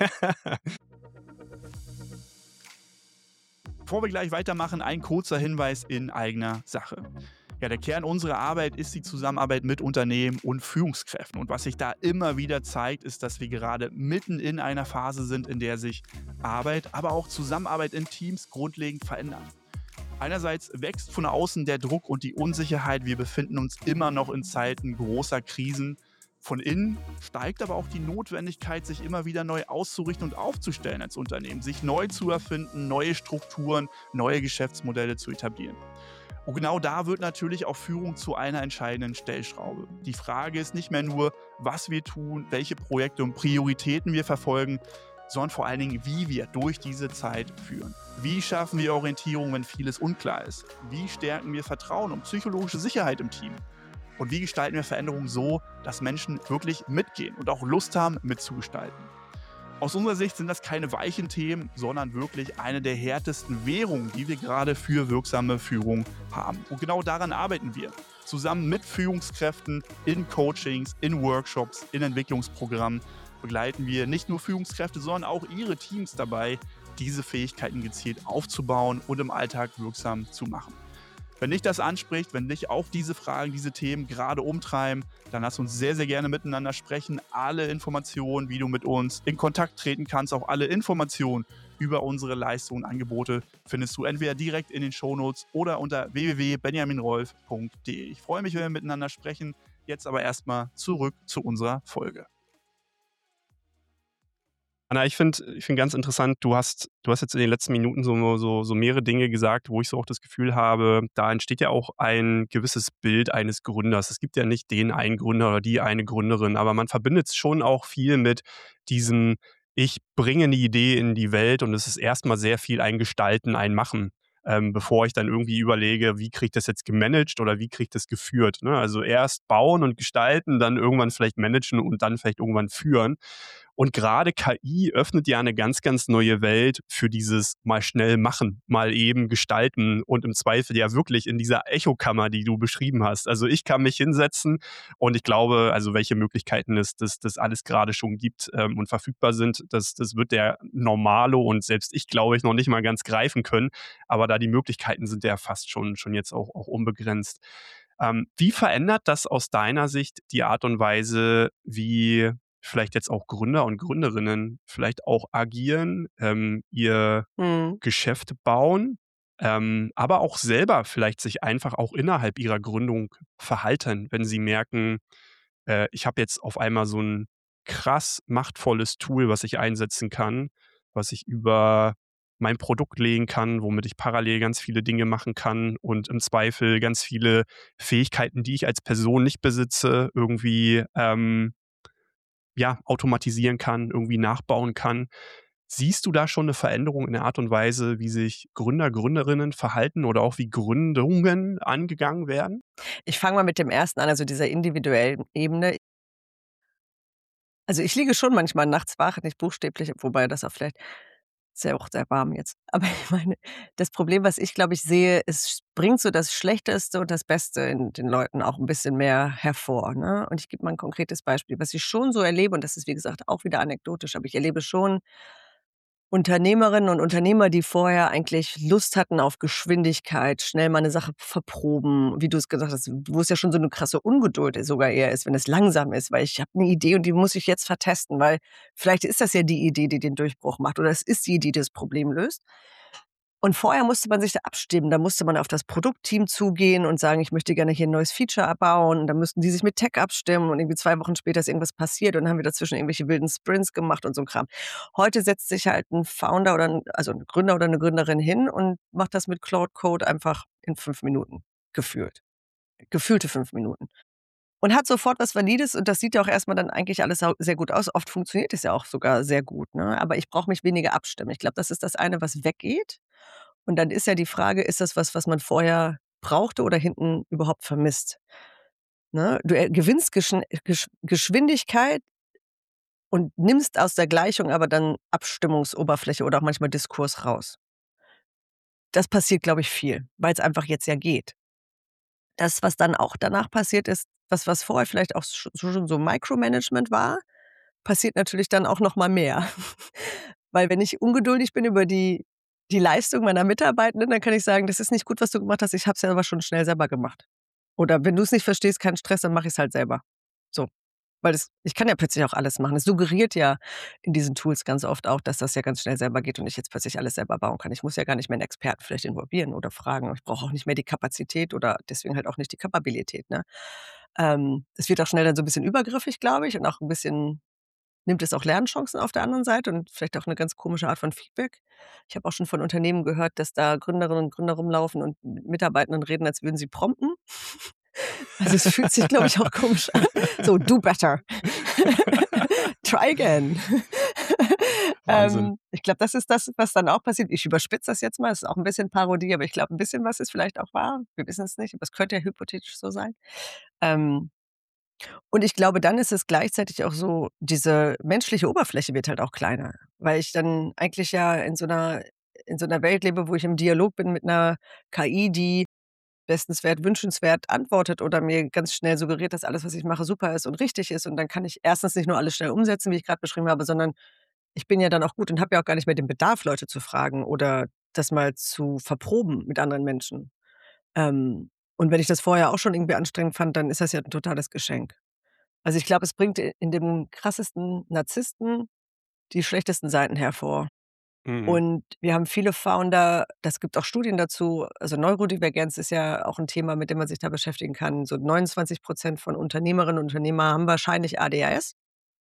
Bevor wir gleich weitermachen, ein kurzer Hinweis in eigener Sache. Ja, der Kern unserer Arbeit ist die Zusammenarbeit mit Unternehmen und Führungskräften. Und was sich da immer wieder zeigt, ist, dass wir gerade mitten in einer Phase sind, in der sich Arbeit, aber auch Zusammenarbeit in Teams grundlegend verändern. Einerseits wächst von außen der Druck und die Unsicherheit. Wir befinden uns immer noch in Zeiten großer Krisen. Von innen steigt aber auch die Notwendigkeit, sich immer wieder neu auszurichten und aufzustellen als Unternehmen, sich neu zu erfinden, neue Strukturen, neue Geschäftsmodelle zu etablieren. Und genau da wird natürlich auch Führung zu einer entscheidenden Stellschraube. Die Frage ist nicht mehr nur, was wir tun, welche Projekte und Prioritäten wir verfolgen, sondern vor allen Dingen, wie wir durch diese Zeit führen. Wie schaffen wir Orientierung, wenn vieles unklar ist? Wie stärken wir Vertrauen und psychologische Sicherheit im Team? Und wie gestalten wir Veränderungen so, dass Menschen wirklich mitgehen und auch Lust haben, mitzugestalten? Aus unserer Sicht sind das keine weichen Themen, sondern wirklich eine der härtesten Währungen, die wir gerade für wirksame Führung haben. Und genau daran arbeiten wir. Zusammen mit Führungskräften in Coachings, in Workshops, in Entwicklungsprogrammen begleiten wir nicht nur Führungskräfte, sondern auch ihre Teams dabei, diese Fähigkeiten gezielt aufzubauen und im Alltag wirksam zu machen. Wenn dich das anspricht, wenn dich auch diese Fragen, diese Themen gerade umtreiben, dann lass uns sehr, sehr gerne miteinander sprechen. Alle Informationen, wie du mit uns in Kontakt treten kannst, auch alle Informationen über unsere Leistungen und Angebote findest du entweder direkt in den Shownotes oder unter w w w punkt benjamin rolf punkt d e. Ich freue mich, wenn wir miteinander sprechen. Jetzt aber erstmal zurück zu unserer Folge. Anna, ich finde ich find ganz interessant, du hast, du hast jetzt in den letzten Minuten so, so, so mehrere Dinge gesagt, wo ich so auch das Gefühl habe, da entsteht ja auch ein gewisses Bild eines Gründers. Es gibt ja nicht den einen Gründer oder die eine Gründerin, aber man verbindet es schon auch viel mit diesem, ich bringe eine Idee in die Welt und es ist erstmal sehr viel ein Gestalten, ein Machen, ähm, bevor ich dann irgendwie überlege, wie kriege ich das jetzt gemanagt oder wie kriege ich das geführt. Ne? Also erst bauen und gestalten, dann irgendwann vielleicht managen und dann vielleicht irgendwann führen. Und gerade K I öffnet ja eine ganz, ganz neue Welt für dieses mal schnell machen, mal eben gestalten und im Zweifel ja wirklich in dieser Echokammer, die du beschrieben hast. Also ich kann mich hinsetzen und ich glaube, also welche Möglichkeiten es das, das alles gerade schon gibt ähm, und verfügbar sind, das, das wird der Normalo und selbst ich, glaube ich, noch nicht mal ganz greifen können. Aber da die Möglichkeiten sind ja fast schon, schon jetzt auch, auch unbegrenzt. Ähm, wie verändert das aus deiner Sicht die Art und Weise, wie vielleicht jetzt auch Gründer und Gründerinnen vielleicht auch agieren, ähm, ihr Mhm. Geschäft bauen, ähm, aber auch selber vielleicht sich einfach auch innerhalb ihrer Gründung verhalten, wenn sie merken, äh, ich habe jetzt auf einmal so ein krass machtvolles Tool, was ich einsetzen kann, was ich über mein Produkt legen kann, womit ich parallel ganz viele Dinge machen kann und im Zweifel ganz viele Fähigkeiten, die ich als Person nicht besitze, irgendwie ähm, ja, automatisieren kann, irgendwie nachbauen kann. Siehst du da schon eine Veränderung in der Art und Weise, wie sich Gründer, Gründerinnen verhalten oder auch wie Gründungen angegangen werden? Ich fange mal mit dem ersten an, also dieser individuellen Ebene. Also, ich liege schon manchmal nachts wach, nicht buchstäblich, wobei das auch vielleicht ist ja auch sehr warm jetzt. Aber ich meine, das Problem, was ich, glaube ich, sehe, es bringt so das Schlechteste und das Beste in den Leuten auch ein bisschen mehr hervor, ne? Und ich gebe mal ein konkretes Beispiel, was ich schon so erlebe, und das ist, wie gesagt, auch wieder anekdotisch, aber ich erlebe schon Unternehmerinnen und Unternehmer, die vorher eigentlich Lust hatten auf Geschwindigkeit, schnell mal 'ne Sache verproben, wie du es gesagt hast, wo es ja schon so 'ne krasse Ungeduld sogar eher ist, wenn es langsam ist, weil ich habe 'ne Idee und die muss ich jetzt vertesten, weil vielleicht ist das ja die Idee, die den Durchbruch macht oder es ist die Idee, die das Problem löst. Und vorher musste man sich da abstimmen. Da musste man auf das Produktteam zugehen und sagen, ich möchte gerne hier ein neues Feature abbauen. Und dann müssten die sich mit Tech abstimmen und irgendwie zwei Wochen später ist irgendwas passiert und dann haben wir dazwischen irgendwelche wilden Sprints gemacht und so 'n Kram. Heute setzt sich halt ein Founder oder 'n also 'n Gründer oder eine Gründerin hin und macht das mit Claude Code einfach in fünf Minuten, gefühlt. Gefühlte fünf Minuten. Und hat sofort was Valides und das sieht ja auch erst mal dann eigentlich alles sau sehr gut aus. Oft funktioniert es ja auch sogar sehr gut, ne? Aber ich brauche mich weniger abstimmen. Ich glaube, das ist das eine, was weggeht. Und dann ist ja die Frage, ist das was, was man vorher brauchte oder hinten überhaupt vermisst, ne? Du, äh, gewinnst Geschn Gesch Geschwindigkeit und nimmst aus der Gleichung aber dann Abstimmungsoberfläche oder auch manchmal Diskurs raus. Das passiert, glaube ich, viel, weil's einfach jetzt ja geht. Das, was dann auch danach passiert ist, was was vorher vielleicht auch sch schon so Micromanagement war, passiert natürlich dann auch noch mal mehr. Weil wenn ich ungeduldig bin über die die Leistung meiner Mitarbeitenden, dann kann ich sagen: „Das ist nicht gut, was du gemacht hast. Ich habe es ja aber schon schnell selber gemacht.“ Oder: „Wenn du's nicht verstehst, kein Stress, dann mache ich's halt selber.“ So, weil das ich kann ja plötzlich auch alles machen. Es suggeriert ja in diesen Tools ganz oft auch, dass das ja ganz schnell selber geht und ich jetzt plötzlich alles selber bauen kann. Ich muss ja gar nicht mehr 'n Experten vielleicht involvieren oder fragen. Ich brauche auch nicht mehr die Kapazität oder deswegen halt auch nicht die Kapabilität, ne? Ähm, es wird auch schnell dann so 'n bisschen übergriffig, glaube ich, und auch 'n bisschen nimmt es auch Lernchancen auf der anderen Seite und vielleicht auch 'ne ganz komische Art von Feedback. Ich habe auch schon von Unternehmen gehört, dass da Gründerinnen und Gründer rumlaufen und mit Mitarbeitenden reden, als würden sie prompten. Also, es fühlt sich, glaube ich, auch komisch an. So: „Do better. Try again.“ Wahnsinn. Ähm, ich glaube, das ist das, was dann auch passiert. Ich überspitze das jetzt mal, ist auch 'n bisschen Parodie, aber ich glaube, 'n bisschen was ist vielleicht auch wahr. Wir wissen's nicht, aber es könnte ja hypothetisch so sein. Ähm Und ich glaube, dann ist es gleichzeitig auch so, diese menschliche Oberfläche wird halt auch kleiner, weil ich dann eigentlich ja in so 'ner in so 'ner Welt lebe, wo ich im Dialog bin mit 'ner K I, die bestenswert, wünschenswert antwortet oder mir ganz schnell suggeriert, dass alles, was ich mache, super ist und richtig ist. Und dann kann ich erstens nicht nur alles schnell umsetzen, wie ich grad beschrieben habe, sondern ich bin ja dann auch gut und habe ja auch gar nicht mehr den Bedarf, Leute zu fragen oder das mal zu verproben mit anderen Menschen. Ähm, und wenn ich das vorher auch schon irgendwie anstrengend fand, dann ist das ja 'n totales Geschenk. Also, ich glaube, es bringt i in dem krassesten Narzissten die schlechtesten Seiten hervor. Mhm. Und wir haben viele Founder das gibt auch Studien dazu, also Neurodivergenz ist ja auch 'n Thema, mit dem man sich da beschäftigen kann. So neunundzwanzig Prozent von Unternehmerinnen und Unternehmer haben wahrscheinlich A D H S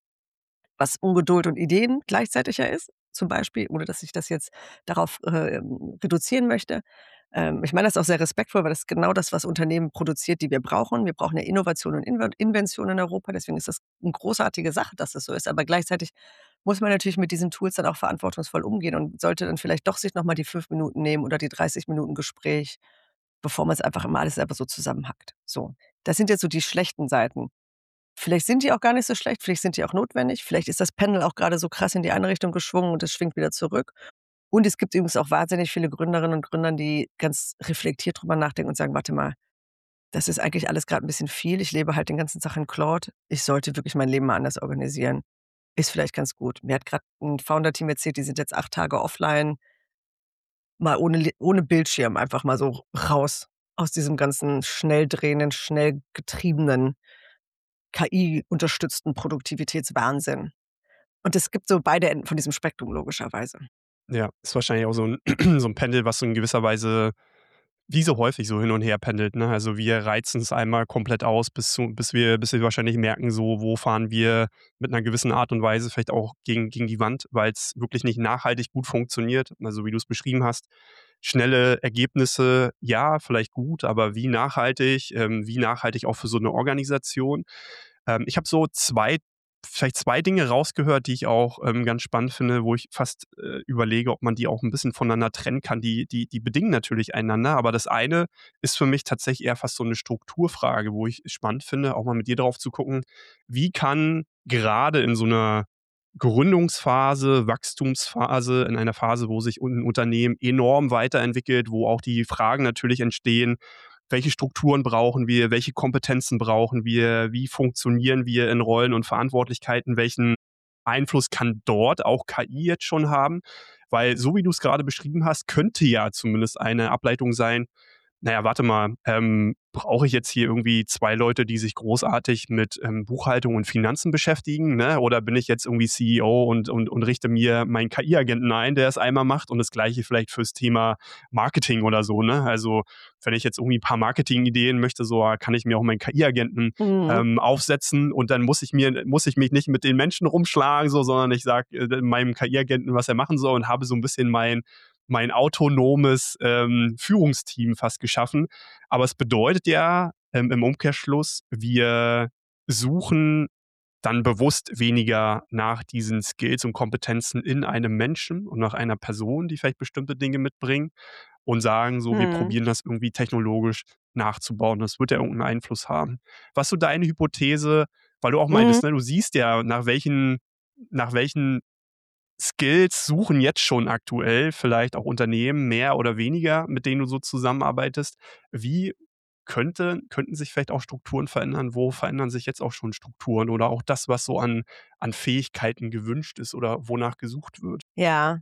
was Ungeduld und Ideen gleichzeitig ja ist, zum Beispiel, ohne dass ich das jetzt darauf, äh, ähm, reduzieren möchte. Ähm, ich meine das auch sehr respektvoll, weil das ist genau das, was Unternehmen produziert, die wir brauchen. Wir brauchen ja Innovation und Inver Invention in Europa, deswegen ist das 'ne großartige Sache, dass das so ist. Aber gleichzeitig muss man natürlich mit diesen Tools dann auch verantwortungsvoll umgehen und sollte dann vielleicht doch sich noch mal die fünf Minuten nehmen oder die dreißig Minuten Gespräch, bevor man's einfach immer alles selber so zusammenhackt. So, das sind jetzt so die schlechten Seiten. Vielleicht sind die auch gar nicht so schlecht, vielleicht sind die auch notwendig, vielleicht ist das Pendel auch grade so krass in die eine Richtung geschwungen und es schwingt wieder zurück. Und es gibt übrigens auch wahnsinnig viele Gründerinnen und Gründern, die ganz reflektiert drüber nachdenken und sagen: „Warte mal, das ist eigentlich alles grad 'n bisschen viel. Ich lebe halt den ganzen Tag in Claude. Ich sollte wirklich mein Leben mal anders organisieren. Ist vielleicht ganz gut.“ Mir hat grad 'n Founderteam erzählt, die sind jetzt acht Tage offline mal ohne Le ohne Bildschirm, einfach mal so raus aus diesem ganzen schnell drehenden, schnell getriebenen, K I-unterstützten Produktivitätswahnsinn. Und es gibt so beide Enden von diesem Spektrum logischerweise. Ja, ist wahrscheinlich auch so 'n so 'n Pendel, was so in gewisser Weise wie so häufig so hin und her pendelt, ne? Also, wir reizen es einmal komplett aus, bis zu bis wir bis wir wahrscheinlich merken, so, wo fahren wir mit 'ner gewissen Art und Weise vielleicht auch gegen gegen die Wand, weil's wirklich nicht nachhaltig gut funktioniert. Also, wie du's beschrieben hast, schnelle Ergebnisse, ja, vielleicht gut, aber wie nachhaltig? Ähm, wie nachhaltig auch für so 'ne Organisation? Ähm, ich habe so zwei vielleicht zwei Dinge rausgehört, die ich auch, ähm, ganz spannend finde, wo ich fast, äh, überlege, ob man die auch 'n bisschen voneinander trennen kann. Die die die bedingen natürlich einander, aber das eine ist für mich tatsächlich eher fast so 'ne Strukturfrage, wo ich spannend finde, auch mal mit dir drauf zu gucken: Wie kann grade in so 'ner Gründungsphase, Wachstumsphase, in einer Phase, wo sich un 'n Unternehmen enorm weiterentwickelt, wo auch die Fragen natürlich entstehen: Welche Strukturen brauchen wir? Welche Kompetenzen brauchen wir? Wie funktionieren wir in Rollen und Verantwortlichkeiten? Welchen Einfluss kann dort auch K I jetzt schon haben? Weil so wie du's grade beschrieben hast, könnte ja zumindest eine Ableitung sein, naja, warte mal, ähm, brauche ich jetzt hier irgendwie zwei Leute, die sich großartig mit ähm, Buchhaltung und Finanzen beschäftigen, ne? Oder bin ich jetzt irgendwie C E O und, und, und richte mir meinen K I-Agenten ein, der es einmal macht und das Gleiche vielleicht fürs Thema Marketing oder so, ne? Also wenn ich jetzt irgendwie ein paar Marketing-Ideen möchte, so kann ich mir auch meinen K I-Agenten Mhm. ähm, aufsetzen und dann muss ich mir, muss ich mich nicht mit den Menschen rumschlagen, so, sondern ich sage äh, meinem K I-Agenten, was er machen soll und habe so ein bisschen mein mein autonomes ähm, Führungsteam fast geschaffen. Aber es bedeutet ja ähm, im Umkehrschluss, wir suchen dann bewusst weniger nach diesen Skills und Kompetenzen in einem Menschen und nach einer Person, die vielleicht bestimmte Dinge mitbringen und sagen so, wir Mhm. probieren das irgendwie technologisch nachzubauen. Das wird ja irgendeinen Einfluss haben. Was so deine Hypothese, weil du auch Mhm. meintest, ne, du siehst ja, nach welchen, nach welchen Skills suchen jetzt schon aktuell vielleicht auch Unternehmen mehr oder weniger, mit denen du so zusammenarbeitest. Wie könnte könnten sich vielleicht auch Strukturen verändern? Wo verändern sich jetzt auch schon Strukturen oder auch das, was so an an Fähigkeiten gewünscht ist oder wonach gesucht wird? Ja.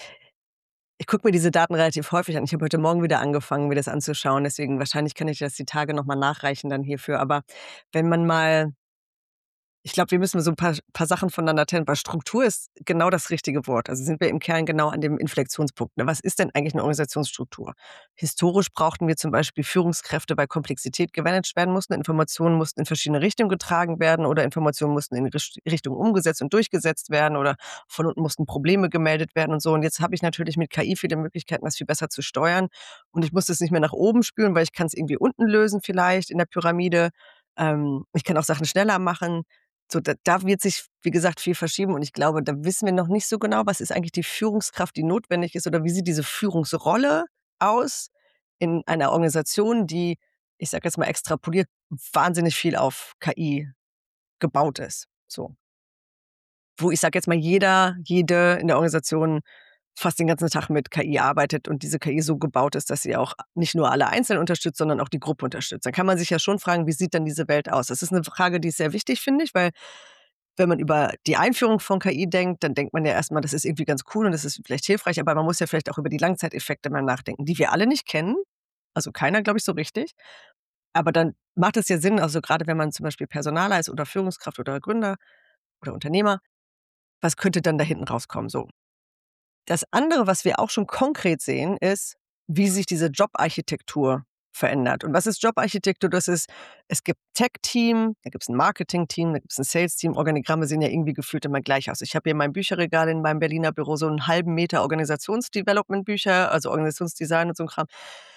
Ich gucke mir diese Daten relativ häufig an. Ich habe heute Morgen wieder angefangen, mir das anzuschauen. Deswegen wahrscheinlich kann ich das die Tage noch mal nachreichen dann hierfür. Aber wenn man mal ich glaube, wir müssen so ein paar paar Sachen voneinander trennen, weil Struktur ist genau das richtige Wort. Also, sind wir im Kern genau an dem Inflexionspunkt, ne? Was ist denn eigentlich eine Organisationsstruktur? Historisch brauchten wir zum Beispiel Führungskräfte, weil Komplexität gemanagt werden musste. Informationen mussten in verschiedene Richtungen getragen werden oder Informationen mussten in Richt Richtungen umgesetzt und durchgesetzt werden oder von unten mussten Probleme gemeldet werden und so. Und jetzt habe ich natürlich mit K I viele Möglichkeiten, das viel besser zu steuern. Und ich muss das nicht mehr nach oben spülen, weil ich kann es irgendwie unten lösen vielleicht in der Pyramide. Ähm, ich kann auch Sachen schneller machen. So, da da wird sich, wie gesagt, viel verschieben und ich glaube, da wissen wir noch nicht so genau, was ist eigentlich die Führungskraft, die notwendig ist oder wie sieht diese Führungsrolle aus in einer Organisation, die, ich sage jetzt mal extrapoliert, wahnsinnig viel auf K I gebaut ist, so. Wo ich sage jetzt mal, jeder, jede in der Organisation fast den ganzen Tag mit K I arbeitet und diese K I so gebaut ist, dass sie auch nicht nur alle einzeln unterstützt, sondern auch die Gruppe unterstützt. Dann kann man sich ja schon fragen, wie sieht denn diese Welt aus? Das ist eine Frage, die ist sehr wichtig, finde ich, weil wenn man über die Einführung von K I denkt, dann denkt man ja erst mal, das ist irgendwie ganz cool und das ist vielleicht hilfreich, aber man muss ja vielleicht auch über die Langzeiteffekte mal nachdenken, die wir alle nicht kennen. Also keiner, glaube ich, so richtig. Aber dann macht es ja Sinn, also gerade wenn man zum Beispiel Personaler ist oder Führungskraft oder Gründer oder Unternehmer, was könnte dann da hinten rauskommen so? Das andere, was wir auch schon konkret sehen, ist, wie sich diese Jobarchitektur verändert. Und was ist Jobarchitektur? Das ist, es gibt Tech-Team, da gibt es ein Marketing-Team, da gibt es ein Sales-Team. Organigramme sehen ja irgendwie gefühlt immer gleich aus. Ich habe hier in meinem Bücherregal in meinem Berliner Büro so einen halben Meter Organisationsdevelopment-Bücher, also Organisationsdesign und so ein Kram.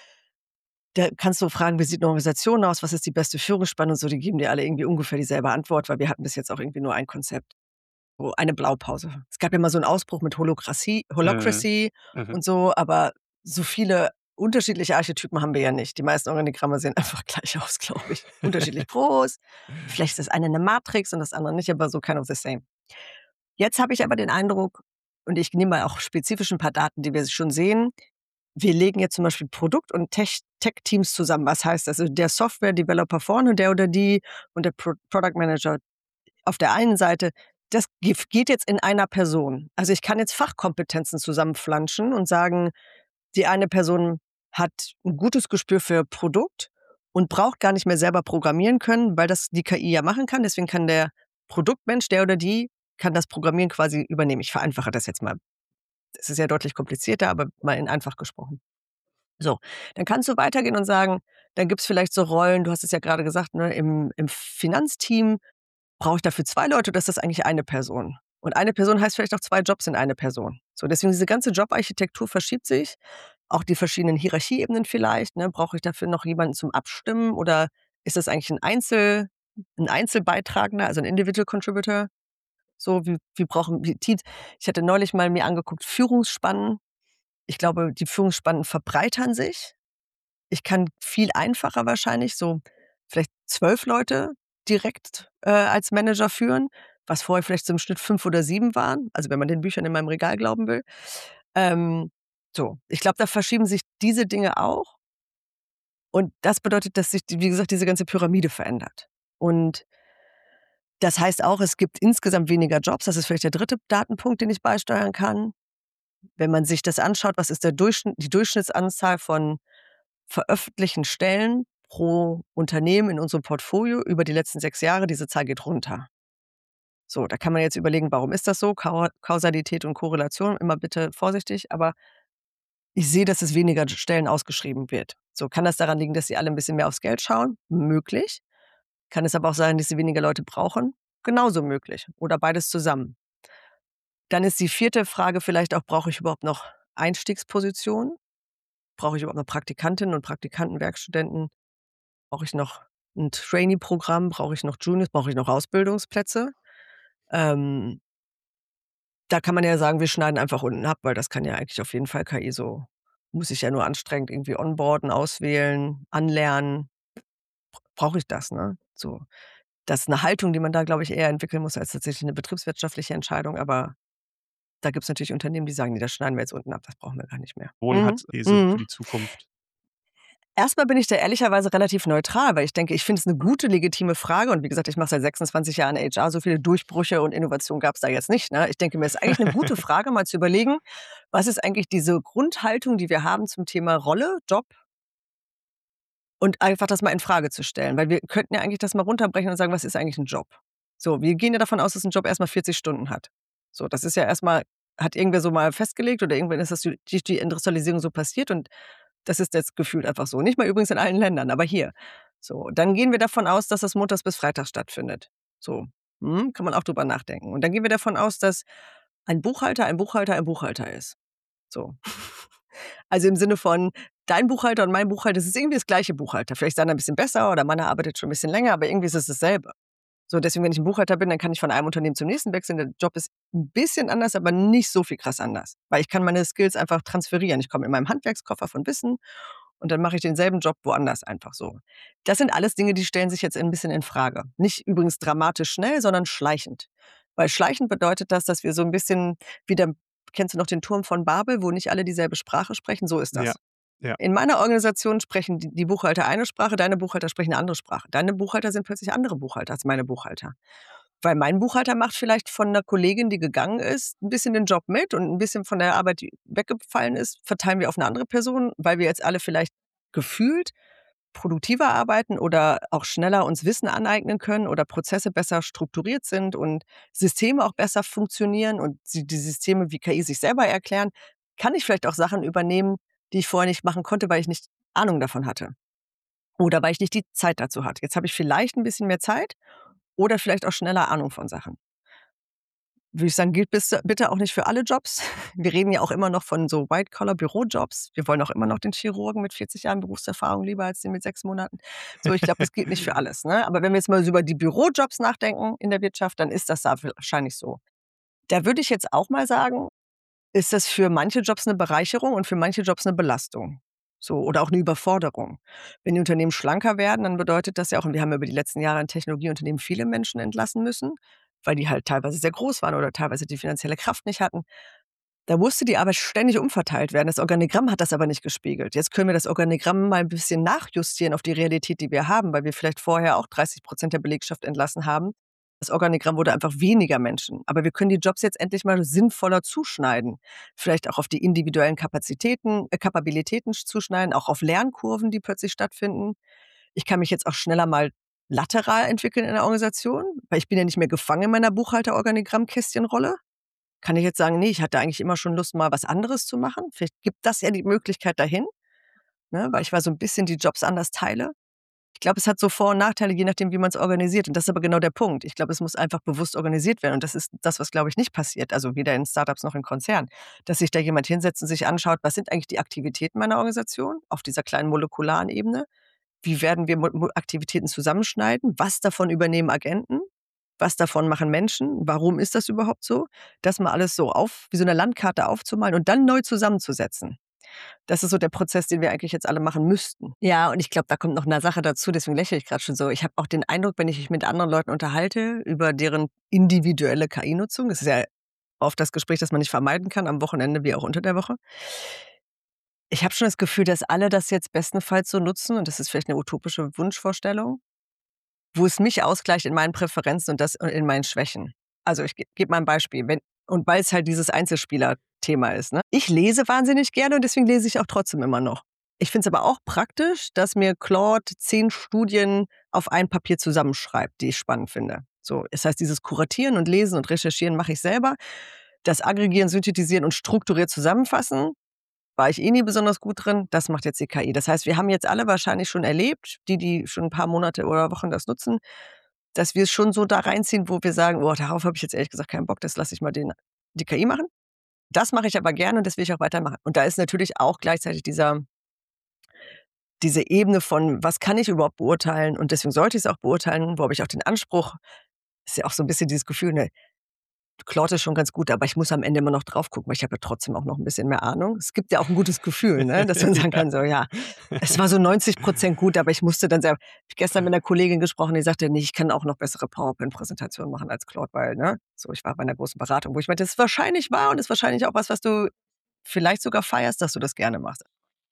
Da kannst du fragen, wie sieht eine Organisation aus? Was ist die beste Führungsspanne und so? Die geben dir alle irgendwie ungefähr dieselbe Antwort, weil wir hatten bis jetzt auch irgendwie nur ein Konzept. So eine Blaupause. Es gab ja mal so 'n Ausbruch mit Holokratie Mhm. Holacracy Mhm. und so, aber so viele unterschiedliche Archetypen haben wir ja nicht. Die meisten Organigramme sehen einfach gleich aus, glaube ich. Unterschiedlich groß. Vielleicht ist das eine 'ne Matrix und das andere nicht, aber so kind of the same. Jetzt habe ich aber den Eindruck und ich nehme mal auch spezifisch 'n paar Daten, die wir schon sehen. Wir legen jetzt zum Beispiel Produkt und Tech Tech-Teams zusammen. Was heißt das? Also, der Software-Developer vorne, der oder die und der Pro Product Manager auf der einen Seite, das gef geht jetzt in einer Person. Also, ich kann jetzt Fachkompetenzen zusammenflanschen und sagen, die eine Person hat 'n gutes Gespür für Produkt und braucht gar nicht mehr selber programmieren können, weil das die K I ja machen kann. Deswegen kann der Produktmensch, der oder die kann das Programmieren quasi übernehmen. Ich vereinfache das jetzt mal. Es ist ja deutlich komplizierter, aber mal in einfach gesprochen. So, dann kannst du weitergehen und sagen, dann gibt's vielleicht so Rollen, du hast es ja grade gesagt, ne, im im Finanzteam brauche ich dafür zwei Leute oder ist das eigentlich eine Person? Und eine Person heißt vielleicht auch zwei Jobs in eine Person. So, deswegen diese ganze Jobarchitektur verschiebt sich, auch die verschiedenen Hierarchieebenen vielleicht, ne? Brauche ich dafür noch jemanden zum Abstimmen oder ist das eigentlich 'n Einzel 'n Einzelbeitragender, also 'n Individual Contributor? So, wie wie brauchen wie Teams ich hatte neulich mal mir angeguckt, Führungsspannen. Ich glaube, die Führungsspannen verbreitern sich. Ich kann viel einfacher wahrscheinlich so vielleicht zwölf Leute direkt, äh, als Manager führen, was vorher vielleicht so im Schnitt fünf oder sieben waren, also wenn man den Büchern in meinem Regal glauben will. Ähm, so, ich glaube, da verschieben sich diese Dinge auch und das bedeutet, dass sich, die wie gesagt, diese ganze Pyramide verändert. Und das heißt auch, es gibt insgesamt weniger Jobs. Das ist vielleicht der dritte Datenpunkt, den ich beisteuern kann. Wenn man sich das anschaut, was ist der Durchschnitt die Durchschnittsanzahl von veröffentlichten Stellen pro Unternehmen in unserem Portfolio über die letzten sechs Jahre, diese Zahl geht runter. So, da kann man jetzt überlegen, warum ist das so? Kau- Kausalität und Korrelation, immer bitte vorsichtig, aber ich sehe, dass es weniger Stellen ausgeschrieben wird. So, kann das daran liegen, dass sie alle ein bisschen mehr aufs Geld schauen? Möglich. Kann es aber auch sein, dass sie weniger Leute brauchen? Genauso möglich. Oder beides zusammen. Dann ist die vierte Frage vielleicht auch, brauche ich überhaupt noch Einstiegspositionen? Brauche ich überhaupt noch Praktikantinnen und Praktikanten, Werkstudenten? Brauche ich noch ein Trainee-Programm? Brauche ich noch Juniors? Brauche ich noch Ausbildungsplätze? Ähm, da kann man ja sagen, wir schneiden einfach unten ab, weil das kann ja eigentlich auf jeden Fall K I so. Muss ich ja nur anstrengend irgendwie onboarden, auswählen, anlernen. Brauche ich das, ne? So. Das ist eine Haltung, die man da, glaube ich, eher entwickeln muss als tatsächlich eine betriebswirtschaftliche Entscheidung, aber da gibt's natürlich Unternehmen, die sagen: „Ne, das schneiden wir jetzt unten ab, das brauchen wir gar nicht mehr." Wohl Mhm. hat These für Mhm. die Zukunft. Erst mal bin ich da ehrlicherweise relativ neutral, weil ich denke, ich finde es 'ne gute, legitime Frage und wie gesagt, ich mache seit sechsundzwanzig Jahren H R, so viele Durchbrüche und Innovationen gab's da jetzt nicht, ne? Ich denke mir, es ist eigentlich 'ne gute Frage, mal zu überlegen, was ist eigentlich diese Grundhaltung, die wir haben zum Thema Rolle, Job und einfach das mal in Frage zu stellen, weil wir könnten ja eigentlich das mal runterbrechen und sagen: „Was ist eigentlich 'n Job?" So, wir gehen ja davon aus, dass 'n Job erst mal vierzig Stunden hat. So, das ist ja erst mal hat irgendwer so mal festgelegt oder irgendwann ist das durch die die Industrialisierung so passiert und das ist jetzt gefühlt einfach so. Nicht mal übrigens in allen Ländern, aber hier. So, dann gehen wir davon aus, dass das montags bis freitags stattfindet. So, mhm, kann man auch drüber nachdenken. Und dann gehen wir davon aus, dass ein Buchhalter ein Buchhalter ein Buchhalter ist. So. Also im Sinne von, dein Buchhalter und mein Buchhalter, es ist irgendwie das gleiche Buchhalter. Vielleicht ist einer 'n bisschen besser oder meiner arbeitet schon 'n bisschen länger, aber irgendwie ist es dasselbe. So, deswegen, wenn ich 'n Buchhalter bin, dann kann ich von einem Unternehmen zum nächsten wechseln. Der Job ist 'n bisschen anders, aber nicht so viel krass anders, weil ich kann meine Skills einfach transferieren. Ich komme in meinem Handwerkskoffer von Wissen und dann mache ich denselben Job woanders einfach so. Das sind alles Dinge, die stellen sich jetzt ein bisschen in Frage. Nicht übrigens dramatisch schnell, sondern schleichend. Weil schleichend bedeutet das, dass wir so 'n bisschen wieder kennst du noch den Turm von Babel, wo nicht alle dieselbe Sprache sprechen? So ist Ja, das. ja. In meiner Organisation sprechen die die Buchhalter eine Sprache, deine Buchhalter sprechen 'ne andere Sprache. Deine Buchhalter sind plötzlich andere Buchhalter als meine Buchhalter. Weil mein Buchhalter macht vielleicht von 'ner Kollegin, die gegangen ist, 'n bisschen den Job mit und 'n bisschen von der Arbeit, die weggefallen ist, verteilen wir auf 'ne andere Person, weil wir jetzt alle vielleicht gefühlt produktiver arbeiten oder auch schneller uns Wissen aneignen können oder Prozesse besser strukturiert sind und Systeme auch besser funktionieren und sie die Systeme wie K I sich selber erklären, kann ich vielleicht auch Sachen übernehmen, die ich vorher nicht machen konnte, weil ich nicht Ahnung davon hatte oder weil ich nicht die Zeit dazu hatte. Jetzt habe ich vielleicht 'n bisschen mehr Zeit oder vielleicht auch schneller Ahnung von Sachen. Würde ich sagen, gilt bis bitte auch nicht für alle Jobs. Wir reden ja auch immer noch von so White-Collar-Bürojobs. Wir wollen auch immer noch den Chirurgen mit vierzig Jahren Berufserfahrung lieber als den mit sechs Monaten. So, ich glaube, das gilt nicht für alles, ne? Aber wenn wir jetzt mal so über die Bürojobs nachdenken in der Wirtschaft, dann ist das da wahrscheinlich so. Da würde ich jetzt auch mal sagen, ist das für manche Jobs 'ne Bereicherung und für manche Jobs 'ne Belastung. So, oder auch 'ne Überforderung. Wenn die Unternehmen schlanker werden, dann bedeutet das ja auch und wir haben ja über die letzten Jahre in Technologieunternehmen viele Menschen entlassen müssen, weil die halt teilweise sehr groß waren oder teilweise die finanzielle Kraft nicht hatten. Da musste die Arbeit ständig umverteilt werden. Das Organigramm hat das aber nicht gespiegelt. Jetzt können wir das Organigramm mal 'n bisschen nachjustieren auf die Realität, die wir haben, weil wir vielleicht vorher auch dreißig Prozent der Belegschaft entlassen haben. Das Organigramm wurde einfach weniger Menschen. Aber wir können die Jobs jetzt endlich mal sinnvoller zuschneiden. Vielleicht auch auf die individuellen Kapazitäten äh, Kapabilitäten zuschneiden, auch auf Lernkurven, die plötzlich stattfinden. Ich kann mich jetzt auch schneller mal lateral entwickeln in der Organisation, weil ich bin ja nicht mehr gefangen in meiner Buchhalter-Organigramm-Kästchenrolle. Kann ich jetzt sagen: „Ne, ich hatte eigentlich immer schon Lust, mal was anderes zu machen." Vielleicht gibt das ja die Möglichkeit dahin, ne, weil ich mal so 'n bisschen die Jobs anders teile. Ich glaube, es hat so Vor und Nachteile, je nachdem, wie man's organisiert. Und das ist aber genau der Punkt. Ich glaube, es muss einfach bewusst organisiert werden. Und das ist das, was, glaube ich, nicht passiert, also weder in Start-ups noch in Konzernen, dass sich da jemand hinsetzt und sich anschaut: „Was sind eigentlich die Aktivitäten meiner Organisation auf dieser kleinen molekularen Ebene? Wie werden wir Mo Mo Aktivitäten zusammenschneiden? Was davon übernehmen Agenten? Was davon machen Menschen? Warum ist das überhaupt so?" Das mal alles so auf wie so 'ne Landkarte aufzumalen und dann neu zusammenzusetzen. Das ist so der Prozess, den wir eigentlich jetzt alle machen müssten. Ja, und ich glaube, da kommt noch 'ne Sache dazu, deswegen lächle ich grad schon so. Ich habe auch den Eindruck, wenn ich mich mit anderen Leuten unterhalte über deren individuelle K I-Nutzung, das ist ja oft das Gespräch, das man nicht vermeiden kann, am Wochenende wie auch unter der Woche. Ich habe schon das Gefühl, dass alle das jetzt bestenfalls so nutzen und das ist vielleicht 'ne utopische Wunschvorstellung, wo es mich ausgleicht in meinen Präferenzen und das und in meinen Schwächen. Also, ich ge gebe mal 'n Beispiel, wenn und weil's halt dieses Einzelspieler-Thema ist, ne? Ich lese wahnsinnig gerne und deswegen lese ich auch trotzdem immer noch. Ich finde es aber auch praktisch, dass mir Claude zehn Studien auf ein Papier zusammenschreibt, die ich spannend finde. So, das heißt, dieses Kuratieren und Lesen und Recherchieren mache ich selber. Das Aggregieren, Synthetisieren und strukturiert zusammenfassen, war ich eh nie besonders gut drin. Das macht jetzt die K I. Das heißt, wir haben jetzt alle wahrscheinlich schon erlebt, die, die schon ein paar Monate oder Wochen das nutzen, dass wir es schon so da reinziehen, wo wir sagen, oh, darauf habe ich jetzt ehrlich gesagt keinen Bock, das lasse ich mal den, die K I machen. Das mache ich aber gerne und das will ich auch weitermachen. Und da ist natürlich auch gleichzeitig dieser, diese Ebene von, was kann ich überhaupt beurteilen und deswegen sollte ich es auch beurteilen, wo habe ich auch den Anspruch, ist ja auch so ein bisschen dieses Gefühl, ne, Claude ist schon ganz gut, aber ich muss am Ende immer noch drauf gucken, weil ich habe ja trotzdem auch noch ein bisschen mehr Ahnung. Es gibt ja auch ein gutes Gefühl, ne, dass man sagen Ja. kann, so ja, es war so neunzig Prozent gut, aber ich musste dann selber, ich habe gestern mit einer Kollegin gesprochen, die sagte, nee, ich kann auch noch bessere PowerPoint-Präsentationen machen als Claude, weil, ne, so, ich war bei einer großen Beratung, wo ich meinte, das ist wahrscheinlich wahr und ist wahrscheinlich auch was, was du vielleicht sogar feierst, dass du das gerne machst.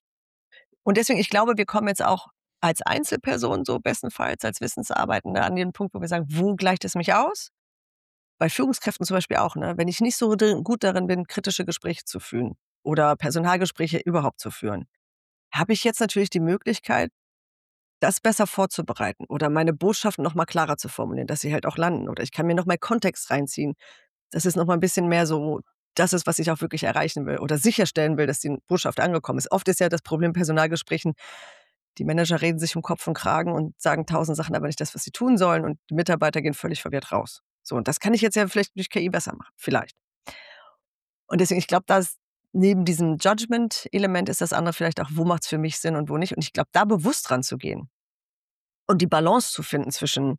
Und deswegen, ich glaube, wir kommen jetzt auch als Einzelperson so bestenfalls als Wissensarbeitende an den Punkt, wo wir sagen, wo gleicht es mich aus? Bei Führungskräften zum Beispiel auch, ne? Wenn ich nicht so drin, gut darin bin, kritische Gespräche zu führen oder Personalgespräche überhaupt zu führen, habe ich jetzt natürlich die Möglichkeit, das besser vorzubereiten oder meine Botschaften noch mal klarer zu formulieren, dass sie halt auch landen. Oder ich kann mir noch mal Kontext reinziehen, dass es noch mal ein bisschen mehr so das ist, was ich auch wirklich erreichen will oder sicherstellen will, dass die Botschaft angekommen ist. Oft ist ja das Problem in Personalgesprächen, die Manager reden sich um Kopf und Kragen und sagen tausend Sachen, aber nicht das, was sie tun sollen und die Mitarbeiter gehen völlig verwirrt raus. So, und das kann ich jetzt ja vielleicht durch K I besser machen, vielleicht. Und deswegen, ich glaube, dass neben diesem Judgment-Element ist das andere vielleicht auch, wo macht es für mich Sinn und wo nicht. Und ich glaube, da bewusst ranzugehen und die Balance zu finden zwischen,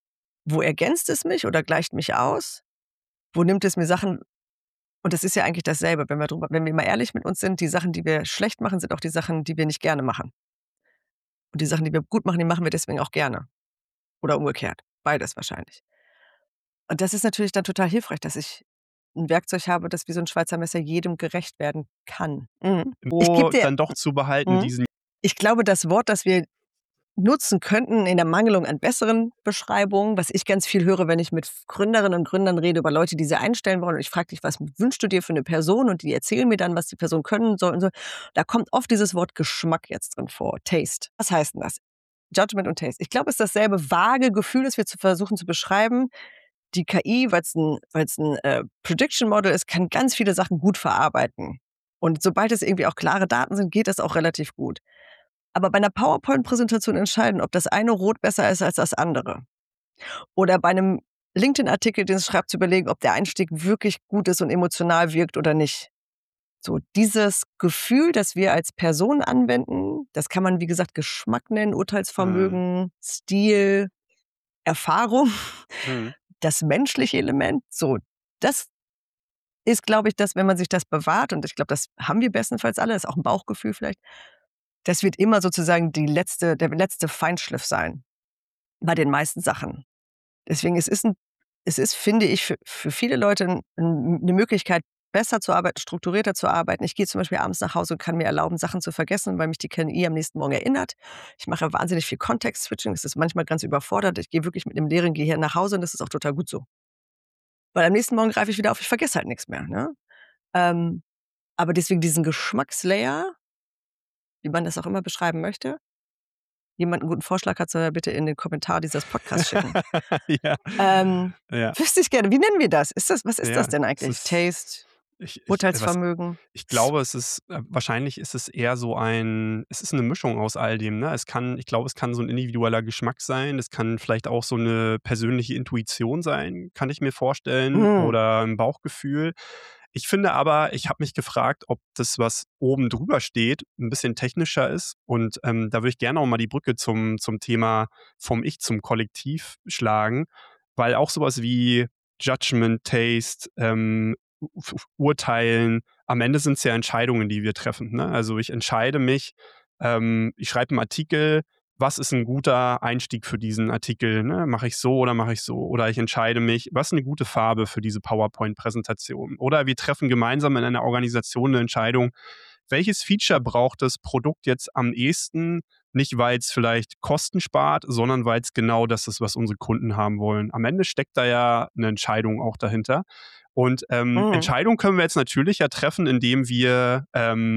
wo ergänzt es mich oder gleicht mich aus, wo nimmt es mir Sachen, und das ist ja eigentlich dasselbe, wenn wir drüber, wenn wir mal ehrlich mit uns sind, die Sachen, die wir schlecht machen, sind auch die Sachen, die wir nicht gerne machen. Und die Sachen, die wir gut machen, die machen wir deswegen auch gerne. Oder umgekehrt. Beides wahrscheinlich. Und das ist natürlich dann total hilfreich, dass ich ein Werkzeug habe, das wie so ein Schweizer Messer jedem gerecht werden kann. Mhm. Ich gebe Wo dir dann doch zu behalten, mhm. diesen Ich glaube, das Wort, das wir nutzen könnten in der Mangelung an besseren Beschreibungen, was ich ganz viel höre, wenn ich mit Gründerinnen und Gründern rede über Leute, die sie einstellen wollen und ich frage dich, was wünschst du dir für eine Person und die erzählen mir dann, was die Person können soll und so. Da kommt oft dieses Wort Geschmack jetzt drin vor, Taste. Was heißt denn das? Judgment und Taste. Ich glaube, es ist dasselbe vage Gefühl, das wir zu versuchen zu beschreiben. Die K I, weil es ein, weil's ein äh, Prediction Model ist, kann ganz viele Sachen gut verarbeiten. Und sobald es irgendwie auch klare Daten sind, geht das auch relativ gut. Aber bei einer PowerPoint-Präsentation entscheiden, ob das eine Rot besser ist als das andere. Oder bei einem LinkedIn-Artikel, den es schreibt, zu überlegen, ob der Einstieg wirklich gut ist und emotional wirkt oder nicht. So, dieses Gefühl, das wir als Person anwenden, das kann man, wie gesagt, Geschmack nennen, Mhm. Urteilsvermögen, Stil, Erfahrung, Mhm. das menschliche Element. So, das ist, glaube ich, das, wenn man sich das bewahrt, und ich glaube, das haben wir bestenfalls alle, ist auch ein Bauchgefühl vielleicht, das wird immer sozusagen die letzte, der letzte Feinschliff sein bei den meisten Sachen. Deswegen, es ist, ein, es ist finde ich, für, für viele Leute ein, ein, eine Möglichkeit, besser zu arbeiten, strukturierter zu arbeiten. Ich gehe zum Beispiel abends nach Hause und kann mir erlauben, Sachen zu vergessen, weil mich die K I am nächsten Morgen erinnert. Ich mache wahnsinnig viel Kontext-Switching. Das ist manchmal ganz überfordert. Ich gehe wirklich mit einem leeren Gehirn nach Hause und das ist auch total gut so. Weil am nächsten Morgen greife ich wieder auf, ich vergesse halt nichts mehr. Ne? Ähm, aber deswegen diesen Geschmackslayer, wie man das auch immer beschreiben möchte, jemand einen guten Vorschlag hat, soll er bitte in den Kommentar dieses Podcasts schicken. Ja. Ähm, Ja. wüsste ich gerne. Wie nennen wir das? Ist das was ist Ja, das denn es eigentlich? ist Taste, ich ich was Urteilsvermögen? ich glaube, es ist äh, wahrscheinlich ist es eher so ein es ist 'ne Mischung aus all dem, ne? Es kann ich glaube, es kann so 'n individueller Geschmack sein. Es kann vielleicht auch so 'ne persönliche Intuition sein, kann ich mir vorstellen, Mhm. oder 'n Bauchgefühl. Ich finde aber, ich habe mich gefragt, ob das, was oben drüber steht, 'n bisschen technischer ist und, ähm, da würde ich gerne auch mal die Brücke zum zum Thema vom Ich zum Kollektiv schlagen, weil auch so was wie Judgment, Taste, ähm, U f Urteilen, am Ende sind's ja Entscheidungen, die wir treffen, ne? Also, ich entscheide mich, ähm, ich schreibe 'n Artikel, was ist 'n guter Einstieg für diesen Artikel, ne? Mache ich so oder mache ich so? Oder ich entscheide mich, was ist 'ne gute Farbe für diese PowerPoint-Präsentation? Oder wir treffen gemeinsam in einer Organisation 'ne Entscheidung, welches Feature braucht das Produkt jetzt am ehesten? Nicht, weil's vielleicht Kosten spart, sondern weil's genau das ist, was unsere Kunden haben wollen. Am Ende steckt da ja 'ne Entscheidung auch dahinter. Und, ähm, Mhm. Entscheidungen können wir jetzt natürlich ja treffen, indem wir, ähm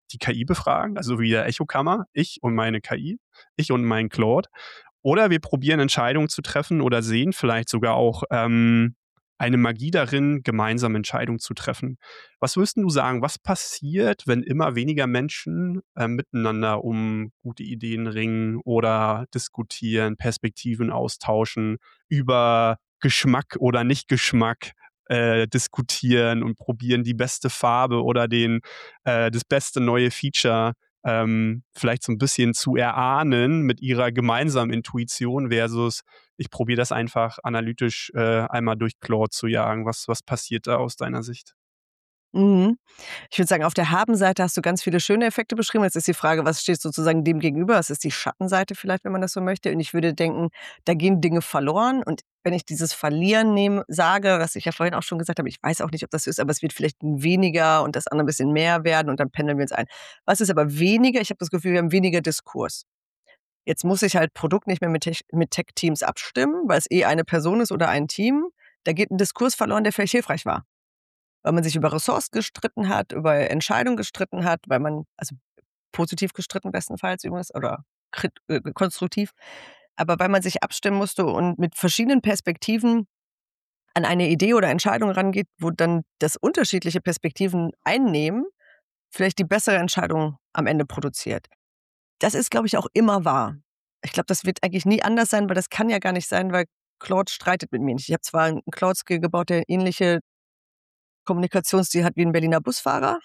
die K I befragen, also wie der Echokammer, ich und meine K I, ich und mein Claude. Oder wir probieren Entscheidungen zu treffen oder sehen vielleicht sogar auch ähm, eine Magie darin, gemeinsam Entscheidungen zu treffen. Was würdest du sagen, was passiert, wenn immer weniger Menschen äh, miteinander um gute Ideen ringen oder diskutieren, Perspektiven austauschen, über Geschmack oder Nicht-Geschmack äh, diskutieren und probieren, die beste Farbe oder den, äh, das beste neue Feature ähm, vielleicht so ein bisschen zu erahnen mit ihrer gemeinsamen Intuition versus ich probiere das einfach analytisch äh, einmal durch Claude zu jagen. Was, was passiert da aus deiner Sicht? Mhm. Ich würde sagen, auf der Habenseite hast du ganz viele schöne Effekte beschrieben. Jetzt ist die Frage, was steht sozusagen dem gegenüber? Was ist die Schattenseite vielleicht, wenn man das so möchte? Und ich würde denken, da gehen Dinge verloren. Und wenn ich dieses Verlieren nehme, sage, was ich ja vorhin auch schon gesagt habe, ich weiß auch nicht, ob das so ist, aber es wird vielleicht weniger und das andere ein bisschen mehr werden und dann pendeln wir uns ein. Was ist aber weniger? Ich habe das Gefühl, wir haben weniger Diskurs. Jetzt muss ich halt Produkt nicht mehr mit Tech mit Tech-Teams abstimmen, weil es eh eine Person ist oder ein Team. Da geht ein Diskurs verloren, der vielleicht hilfreich war. Weil man sich über Ressorts gestritten hat, über Entscheidungen gestritten hat, weil man also positiv gestritten bestenfalls übrigens oder krit äh, konstruktiv, aber weil man sich abstimmen musste und mit verschiedenen Perspektiven an eine Idee oder Entscheidung rangeht, wo dann das unterschiedliche Perspektiven einnehmen, vielleicht die bessere Entscheidung am Ende produziert. Das ist, glaube ich, auch immer wahr. Ich glaube, das wird eigentlich nie anders sein, weil das kann ja gar nicht sein, weil Claude streitet mit mir nicht. Ich habe zwar 'n Claude-Skill gebaut, der ähnliche Kommunikationsstil hat wie 'n Berliner Busfahrer,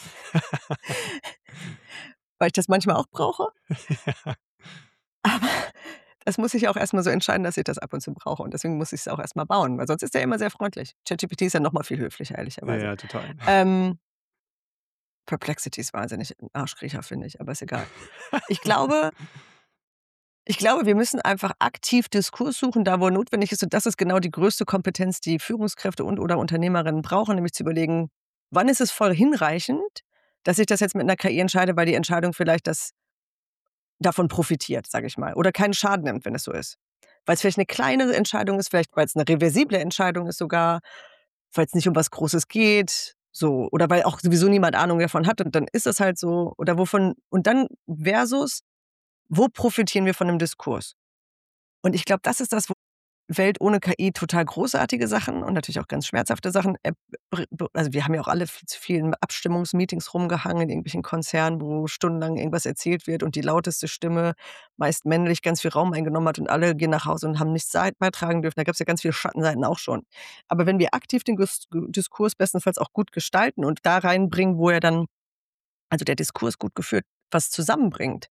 weil ich das manchmal auch brauche, aber das muss ich auch erst mal so entscheiden, dass ich das ab und zu brauche und deswegen muss ich's auch erst mal bauen, weil sonst ist der immer sehr freundlich. ChatGPT ist ja noch mal viel höflicher, Ja, ehrlicherweise. ja, total. Ähm, Perplexity ist wahnsinnig 'n Arschkriecher, finde ich, aber ist egal. Ich glaube ich glaube, wir müssen einfach aktiv Diskurs suchen, da wo er notwendig ist und das ist genau die größte Kompetenz, die Führungskräfte und oder Unternehmerinnen brauchen, nämlich zu überlegen: „Wann ist es voll hinreichend, dass ich das jetzt mit 'ner K I entscheide, weil die Entscheidung vielleicht das davon profitiert“, sage ich mal, oder keinen Schaden nimmt, wenn es so ist. Weil's vielleicht 'ne kleine Entscheidung ist, vielleicht weil's 'ne reversible Entscheidung ist sogar, weil's nicht um was Großes geht, so. Oder weil auch sowieso niemand Ahnung davon hat und dann ist es halt so oder wovon und dann versus, wo profitieren wir von 'nem Diskurs? Und ich glaube, das ist das, wo Welt ohne K I total großartige Sachen und natürlich auch ganz schmerzhafte Sachen, äh, br b also, wir haben ja auch alle viel zu viel in Abstimmungsmeetings rumgehangen in irgendwelchen Konzernen, wo stundenlang irgendwas erzählt wird und die lauteste Stimme, meist männlich, ganz viel Raum eingenommen hat und alle gehen nach Hause und haben nichts sei beitragen dürfen. Da gab's ja ganz viele Schattenseiten auch schon. Aber wenn wir aktiv den Gus Diskurs bestenfalls auch gut gestalten und da reinbringen, wo er dann also, der Diskurs gut geführt was zusammenbringt,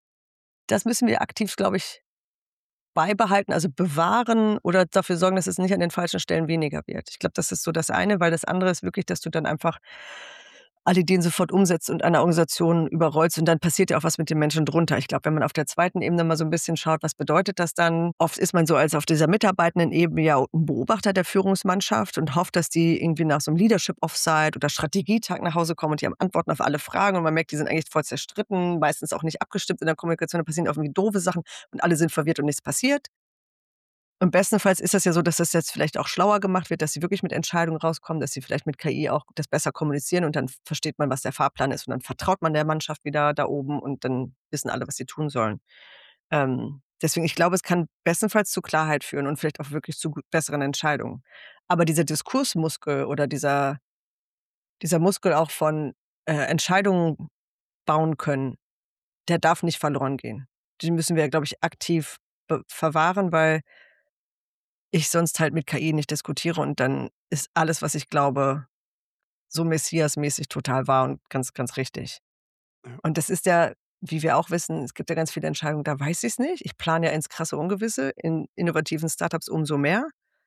das müssen wir aktiv, glaube ich, beibehalten, also bewahren oder dafür sorgen, dass es nicht an den falschen Stellen weniger wird. Ich glaube, das ist so das eine, weil das andere ist wirklich, dass du dann einfach alle Ideen sofort umsetzt und einer Organisation überrollst und dann passiert ja auch was mit den Menschen drunter. Ich glaube, wenn man auf der zweiten Ebene mal so 'n bisschen schaut, was bedeutet das dann? Oft ist man so als auf dieser mitarbeitenden Ebene ja 'n Beobachter der Führungsmannschaft und hofft, dass die irgendwie nach so 'nem Leadership Offsite oder Strategietag nach Hause kommen und die haben Antworten auf alle Fragen und man merkt, die sind eigentlich voll zerstritten, meistens auch nicht abgestimmt in der Kommunikation, da passieren irgendwie doofe Sachen und alle sind verwirrt und nichts passiert. Und bestenfalls ist das ja so, dass das jetzt vielleicht auch schlauer gemacht wird, dass sie wirklich mit Entscheidungen rauskommen, dass sie vielleicht mit K I auch das besser kommunizieren und dann versteht man, was der Fahrplan ist und dann vertraut man der Mannschaft wieder da oben und dann wissen alle, was sie tun sollen. Ähm, deswegen, ich glaube, es kann bestenfalls zu Klarheit führen und vielleicht auch wirklich zu gut besseren Entscheidungen. Aber dieser Diskursmuskel oder dieser dieser Muskel auch von, äh, Entscheidungen bauen können, der darf nicht verloren gehen. Den müssen wir, glaube ich, aktiv be verwahren, weil ich sonst halt mit K I nicht diskutiere und dann ist alles, was ich glaube, so messiasmäßig total wahr und ganz, ganz richtig. Ja. Und das ist ja, wie wir auch wissen, es gibt ja ganz viele Entscheidungen, da weiß ich's nicht. Ich plane ja ins krasse Ungewisse, in innovativen Startups umso mehr.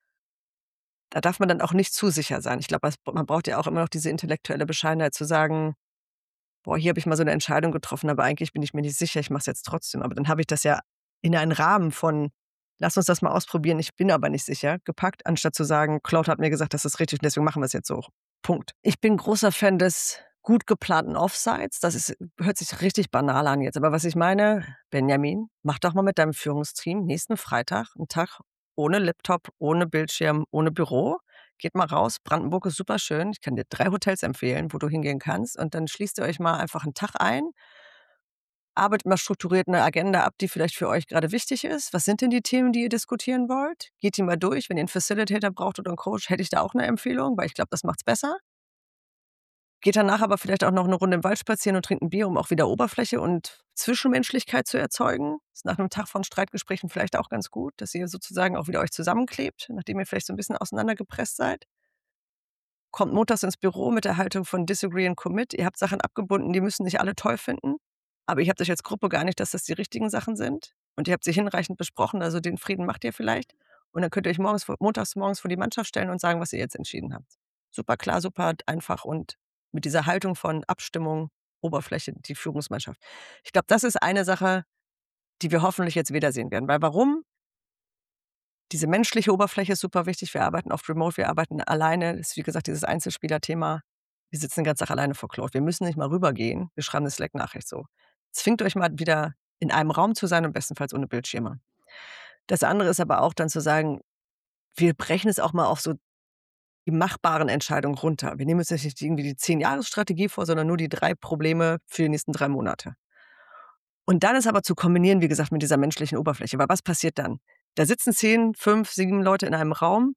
Da darf man dann auch nicht zu sicher sein. Ich glaube, man braucht ja auch immer noch diese intellektuelle Bescheidenheit zu sagen: „Boah, hier habe ich mal so 'ne Entscheidung getroffen, aber eigentlich bin ich mir nicht sicher, ich mache es jetzt trotzdem.“ Aber dann habe ich das ja in einen Rahmen von: „Lass uns das mal ausprobieren, ich bin aber nicht sicher“, gepackt, anstatt zu sagen: „Claude hat mir gesagt, das ist richtig und deswegen machen wir's jetzt so. Punkt.“ Ich bin großer Fan des gut geplanten Offsites. Das ist hört sich richtig banal an jetzt, aber was ich meine: „Benjamin, mach doch mal mit deinem Führungsteam nächsten Freitag 'n Tag ohne Laptop, ohne Bildschirm, ohne Büro. Geht mal raus, Brandenburg ist super schön. Ich kann dir drei Hotels empfehlen, wo du hingehen kannst und dann schließt ihr euch mal einfach 'n Tag ein. Arbeitet mal strukturiert 'ne Agenda ab, die vielleicht für euch grade wichtig ist. Was sind denn die Themen, die ihr diskutieren wollt? Geht die mal durch. Wenn ihr 'n Facilitator braucht oder 'n Coach, hätte ich da auch 'ne Empfehlung, weil ich glaube, das macht's besser. Geht danach aber vielleicht auch noch 'ne Runde im Wald spazieren und trinkt 'n Bier, um auch wieder Oberfläche und Zwischenmenschlichkeit zu erzeugen. Ist nach 'nem Tag von Streitgesprächen vielleicht auch ganz gut, dass ihr sozusagen auch wieder euch zusammenklebt, nachdem ihr vielleicht so 'n bisschen auseinandergepresst seid. Kommt montags ins Büro mit der Haltung von Disagree and Commit. Ihr habt Sachen abgebunden, die müssen nicht alle toll finden, aber ihr habt euch als Gruppe geeinigt, dass das die richtigen Sachen sind und ihr habt sie hinreichend besprochen, also den Frieden macht ihr vielleicht und dann könnt ihr euch morgens vor montags morgens vor die Mannschaft stellen und sagen, was ihr jetzt entschieden habt. Super klar, super einfach und mit dieser Haltung von Abstimmung, Oberfläche, die Führungsmannschaft. Ich glaube, das ist eine Sache, die wir hoffentlich jetzt wiedersehen werden, weil warum? Diese menschliche Oberfläche ist super wichtig. Wir arbeiten oft remote, wir arbeiten alleine. Das ist, wie gesagt, dieses Einzelspielerthema. Wir sitzen den ganzen Tag alleine vor Cloud. Wir müssen nicht mal rübergehen. Wir schreiben 'ne Slack-Nachricht so. Zwingt euch mal wieder in einem Raum zu sein und bestenfalls ohne Bildschirme. Das andere ist aber auch dann zu sagen, wir brechen es auch mal auf so die machbaren Entscheidungen runter. Wir nehmen uns jetzt nicht irgendwie die Zehn-Jahres-Strategie vor, sondern nur die drei Probleme für die nächsten drei Monate. Und dann ist aber zu kombinieren, wie gesagt, mit dieser menschlichen Oberfläche. Weil was passiert dann? Da sitzen zehn, fünf, sieben Leute in einem Raum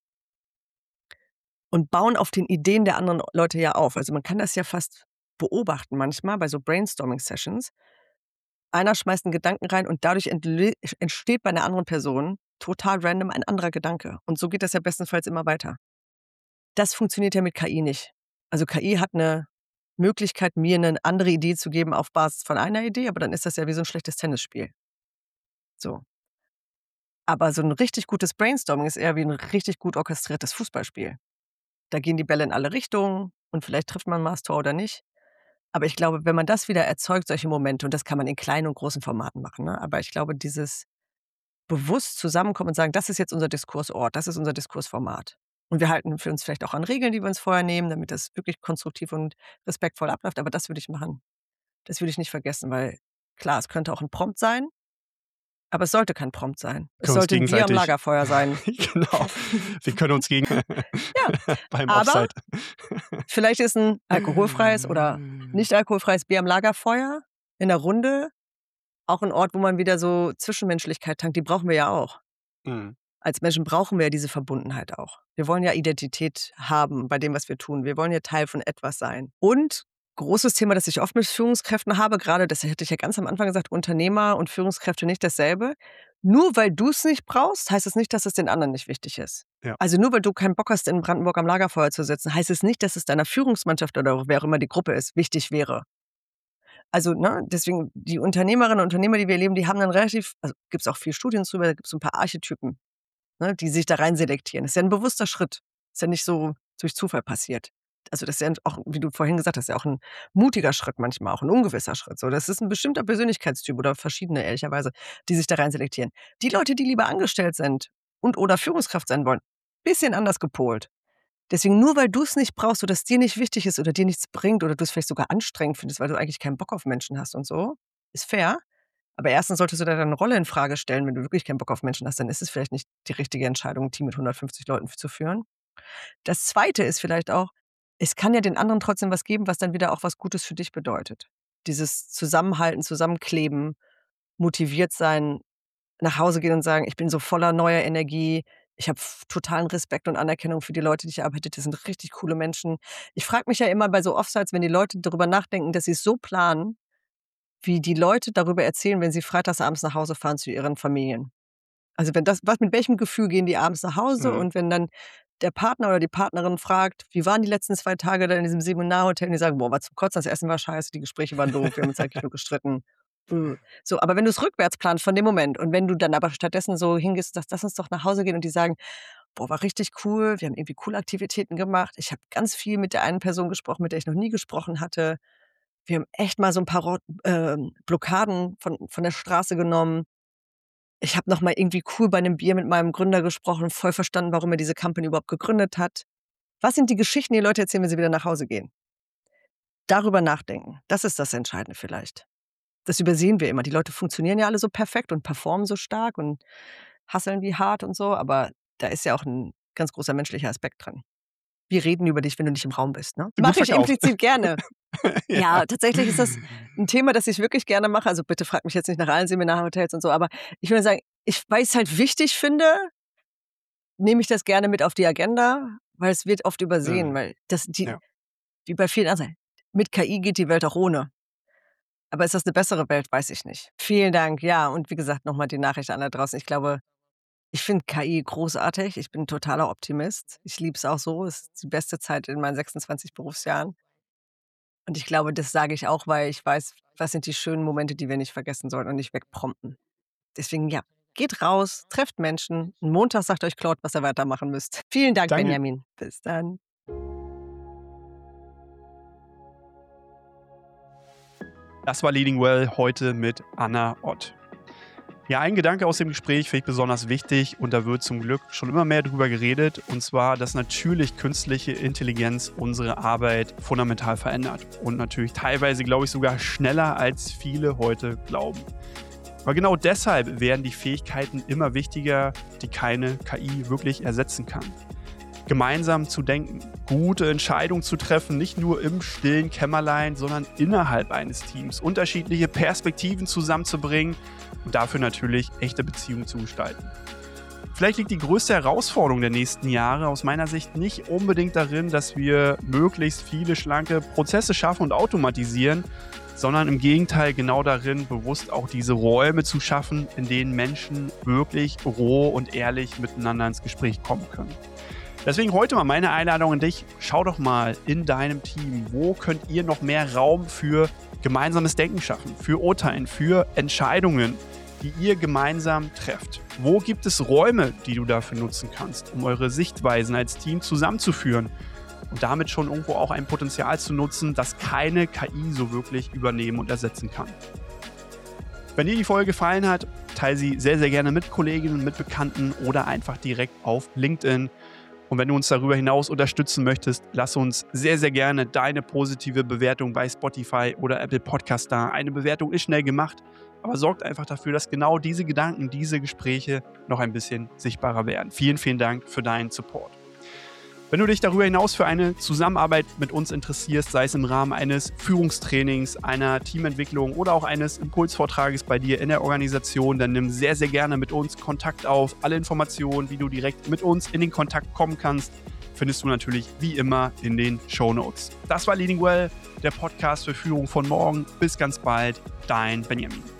und bauen auf den Ideen der anderen Leute ja auf. Also, man kann das ja fast beobachten manchmal bei so Brainstorming-Sessions. Einer schmeißt 'n Gedanken rein und dadurch entle entsteht bei 'ner anderen Person total random ein anderer Gedanke. Und so geht das ja bestenfalls immer weiter. Das funktioniert ja mit K I nicht. Also, K I hat 'ne Möglichkeit, mir 'ne andere Idee zu geben auf Basis von einer Idee, aber dann ist das ja wie so 'n schlechtes Tennisspiel. So. Aber so 'n richtig gutes Brainstorming ist eher wie 'n richtig gut orchestriertes Fußballspiel. Da gehen die Bälle in alle Richtungen und vielleicht trifft man mal das Tor oder nicht. Aber ich glaube, wenn man das wieder erzeugt, solche Momente und das kann man in kleinen und großen Formaten machen, ne? Aber ich glaube, dieses bewusst zusammenkommen und sagen: „Das ist jetzt unser Diskursort, das ist unser Diskursformat.“ Und wir halten für uns vielleicht auch an Regeln, die wir uns vorher nehmen, damit das wirklich konstruktiv und respektvoll abläuft, aber das würde ich machen. Das würde ich nicht vergessen, weil klar, es könnte auch 'n Prompt sein aber es sollte kein Prompt sein. Es Können wir uns sollte 'n Bier am gegenseitig Lagerfeuer sein. Genau. Wir können uns gegen Ja, beim aber Offside. vielleicht ist 'n alkoholfreies nicht nicht alkoholfreies Bier am Lagerfeuer in 'ner Runde auch 'n Ort, wo man wieder so Zwischenmenschlichkeit tankt, die brauchen wir ja auch. Mhm. Als Menschen brauchen wir ja diese Verbundenheit auch. Wir wollen ja Identität haben bei dem, was wir tun. Wir wollen ja Teil von etwas sein. Und großes Thema, das ich oft mit Führungskräften habe, grade das hatte ich ja ganz am Anfang gesagt, Unternehmer und Führungskräfte nicht dasselbe. Nur weil du's nicht brauchst, heißt es nicht, dass es den anderen nicht wichtig ist. Ja. Also, nur weil du keinen Bock hast, in Brandenburg am Lagerfeuer zu sitzen, heißt es nicht, dass es deiner Führungsmannschaft oder wer auch immer die Gruppe ist, wichtig wäre. Also, ne, deswegen die Unternehmerinnen und Unternehmer, die wir erleben, die haben dann relativ also, gibt's auch viel Studien drüber, da gibt's so 'n paar Archetypen, ne, die sich da rein selektieren. Das ist ja 'n bewusster Schritt. Ist ja nicht so durch Zufall passiert. Also, das ist ja auch, wie du vorhin gesagt hast, ja auch 'n mutiger Schritt manchmal, auch 'n ungewisser Schritt. So, das ist 'n bestimmter Persönlichkeitstyp oder verschiedene ehrlicherweise, die sich da rein selektieren. Die Leute, die lieber angestellt sind und oder Führungskraft sein wollen, bisschen anders gepolt. Deswegen nur weil du's nicht brauchst oder es dir nicht wichtig ist oder dir nichts bringt oder du's vielleicht sogar anstrengend findest, weil du eigentlich keinen Bock auf Menschen hast und so, ist fair. Aber erstens solltest du da deine Rolle infrage stellen. Wenn du wirklich keinen Bock auf Menschen hast, dann ist es vielleicht nicht die richtige Entscheidung, 'n Team mit hundertfünfzig Leuten f zu führen. Das Zweite ist vielleicht auch, es kann ja den anderen trotzdem was geben, was dann wieder auch was Gutes für dich bedeutet. Dieses Zusammenhalten, Zusammenkleben, motiviert sein, nach Hause gehen und sagen: „Ich bin so voller neuer Energie. Ich habe f totalen Respekt und Anerkennung für die Leute, die ich arbeite. Das sind richtig coole Menschen.“ Ich frage mich ja immer bei so Offsites, wenn die Leute darüber nachdenken, dass sie's so planen, wie die Leute darüber erzählen, wenn sie freitags abends nach Hause fahren zu ihren Familien. Also, wenn das was mit welchem Gefühl gehen die abends nach Hause Mhm. und wenn dann der Partner oder die Partnerin fragt: „Wie waren die letzten zwei Tage da in diesem Seminarhotel?“ Und die sagen: „Boah, war zum Kotzen, das Essen war scheiße, die Gespräche waren doof, wir haben uns eigentlich nur gestritten.“ Äh. So, aber wenn du's rückwärts planst von dem Moment und wenn du dann aber stattdessen so hingehst und sagst: „Lass uns doch nach Hause gehen“ und die sagen: „Boah, war richtig cool, wir haben irgendwie coole Aktivitäten gemacht. Ich habe ganz viel mit der einen Person gesprochen, mit der ich noch nie gesprochen hatte. Wir haben echt mal so 'n paar Rot ähm, Blockaden von von der Straße genommen. Ich habe noch mal irgendwie cool bei 'nem Bier mit meinem Gründer gesprochen und voll verstanden, warum er diese Company überhaupt gegründet hat.“ Was sind die Geschichten, die Leute erzählen, wenn sie wieder nach Hause gehen? Darüber nachdenken, das ist das Entscheidende vielleicht. Das übersehen wir immer. Die Leute funktionieren ja alle so perfekt und performen so stark und hustlen wie hart und so, aber da ist ja auch 'n ganz großer menschlicher Aspekt dran. wir reden über dich, wenn du nicht im Raum bist. Ne? Gut Mache ich verkauft. implizit gerne. Ja. Ja, tatsächlich ist das ein Thema, das ich wirklich gerne mache. Also bitte frag mich jetzt nicht nach allen Seminarhotels und so, aber ich würde sagen, ich, weil ich es halt wichtig finde, nehme ich das gerne mit auf die Agenda, weil es wird oft übersehen, Mhm. weil das die, Ja. wie bei vielen anderen, mit K I geht die Welt auch ohne. Aber ist das eine bessere Welt, weiß ich nicht. Vielen Dank, ja. Und wie gesagt, nochmal die Nachricht an da draußen. Ich glaube, ich finde K I großartig. Ich bin ein totaler Optimist. Ich liebe es auch so. Es ist die beste Zeit in meinen sechsundzwanzig Berufsjahren. Und ich glaube, das sage ich auch, weil ich weiß, was sind die schönen Momente, die wir nicht vergessen sollten und nicht wegprompten. Deswegen, ja, geht raus, trefft Menschen. Einen Montag sagt euch Claude, was ihr weitermachen müsst. Vielen Dank, Danke. Benjamin. Bis dann. Das war Leading Well heute mit Anna Ott. Ja, ein Gedanke aus dem Gespräch finde ich besonders wichtig und da wird zum Glück schon immer mehr drüber geredet, und zwar, dass natürlich künstliche Intelligenz unsere Arbeit fundamental verändert und natürlich teilweise, glaube ich, sogar schneller als viele heute glauben. Aber genau deshalb werden die Fähigkeiten immer wichtiger, die keine K I wirklich ersetzen kann. Gemeinsam zu denken, gute Entscheidungen zu treffen, nicht nur im stillen Kämmerlein, sondern innerhalb eines Teams, unterschiedliche Perspektiven zusammenzubringen und dafür natürlich echte Beziehungen zu gestalten. Vielleicht liegt die größte Herausforderung der nächsten Jahre aus meiner Sicht nicht unbedingt darin, dass wir möglichst viele schlanke Prozesse schaffen und automatisieren, sondern im Gegenteil genau darin, bewusst auch diese Räume zu schaffen, in denen Menschen wirklich roh und ehrlich miteinander ins Gespräch kommen können. Deswegen heute mal meine Einladung an dich. Schau doch mal in deinem Team, wo könnt ihr noch mehr Raum für gemeinsames Denken schaffen, für Urteilen, für Entscheidungen, die ihr gemeinsam trefft. Wo gibt es Räume, die du dafür nutzen kannst, um eure Sichtweisen als Team zusammenzuführen und damit schon irgendwo auch ein Potenzial zu nutzen, das keine K I so wirklich übernehmen und ersetzen kann. Wenn dir die Folge gefallen hat, teile sie sehr, sehr gerne mit Kolleginnen, mit Bekannten oder einfach direkt auf LinkedIn. Und wenn du uns darüber hinaus unterstützen möchtest, lass uns sehr, sehr gerne deine positive Bewertung bei Spotify oder Apple Podcast da. Eine Bewertung ist schnell gemacht, aber sorgt einfach dafür, dass genau diese Gedanken, diese Gespräche noch ein bisschen sichtbarer werden. Vielen, vielen Dank für deinen Support. Wenn du dich darüber hinaus für eine Zusammenarbeit mit uns interessierst, sei es im Rahmen eines Führungstrainings, einer Teamentwicklung oder auch eines Impulsvortrages bei dir in der Organisation, dann nimm sehr, sehr gerne mit uns Kontakt auf. Alle Informationen, wie du direkt mit uns in den Kontakt kommen kannst, findest du natürlich wie immer in den Shownotes. Das war Leading Well, der Podcast für Führung von morgen. Bis ganz bald, dein Benjamin.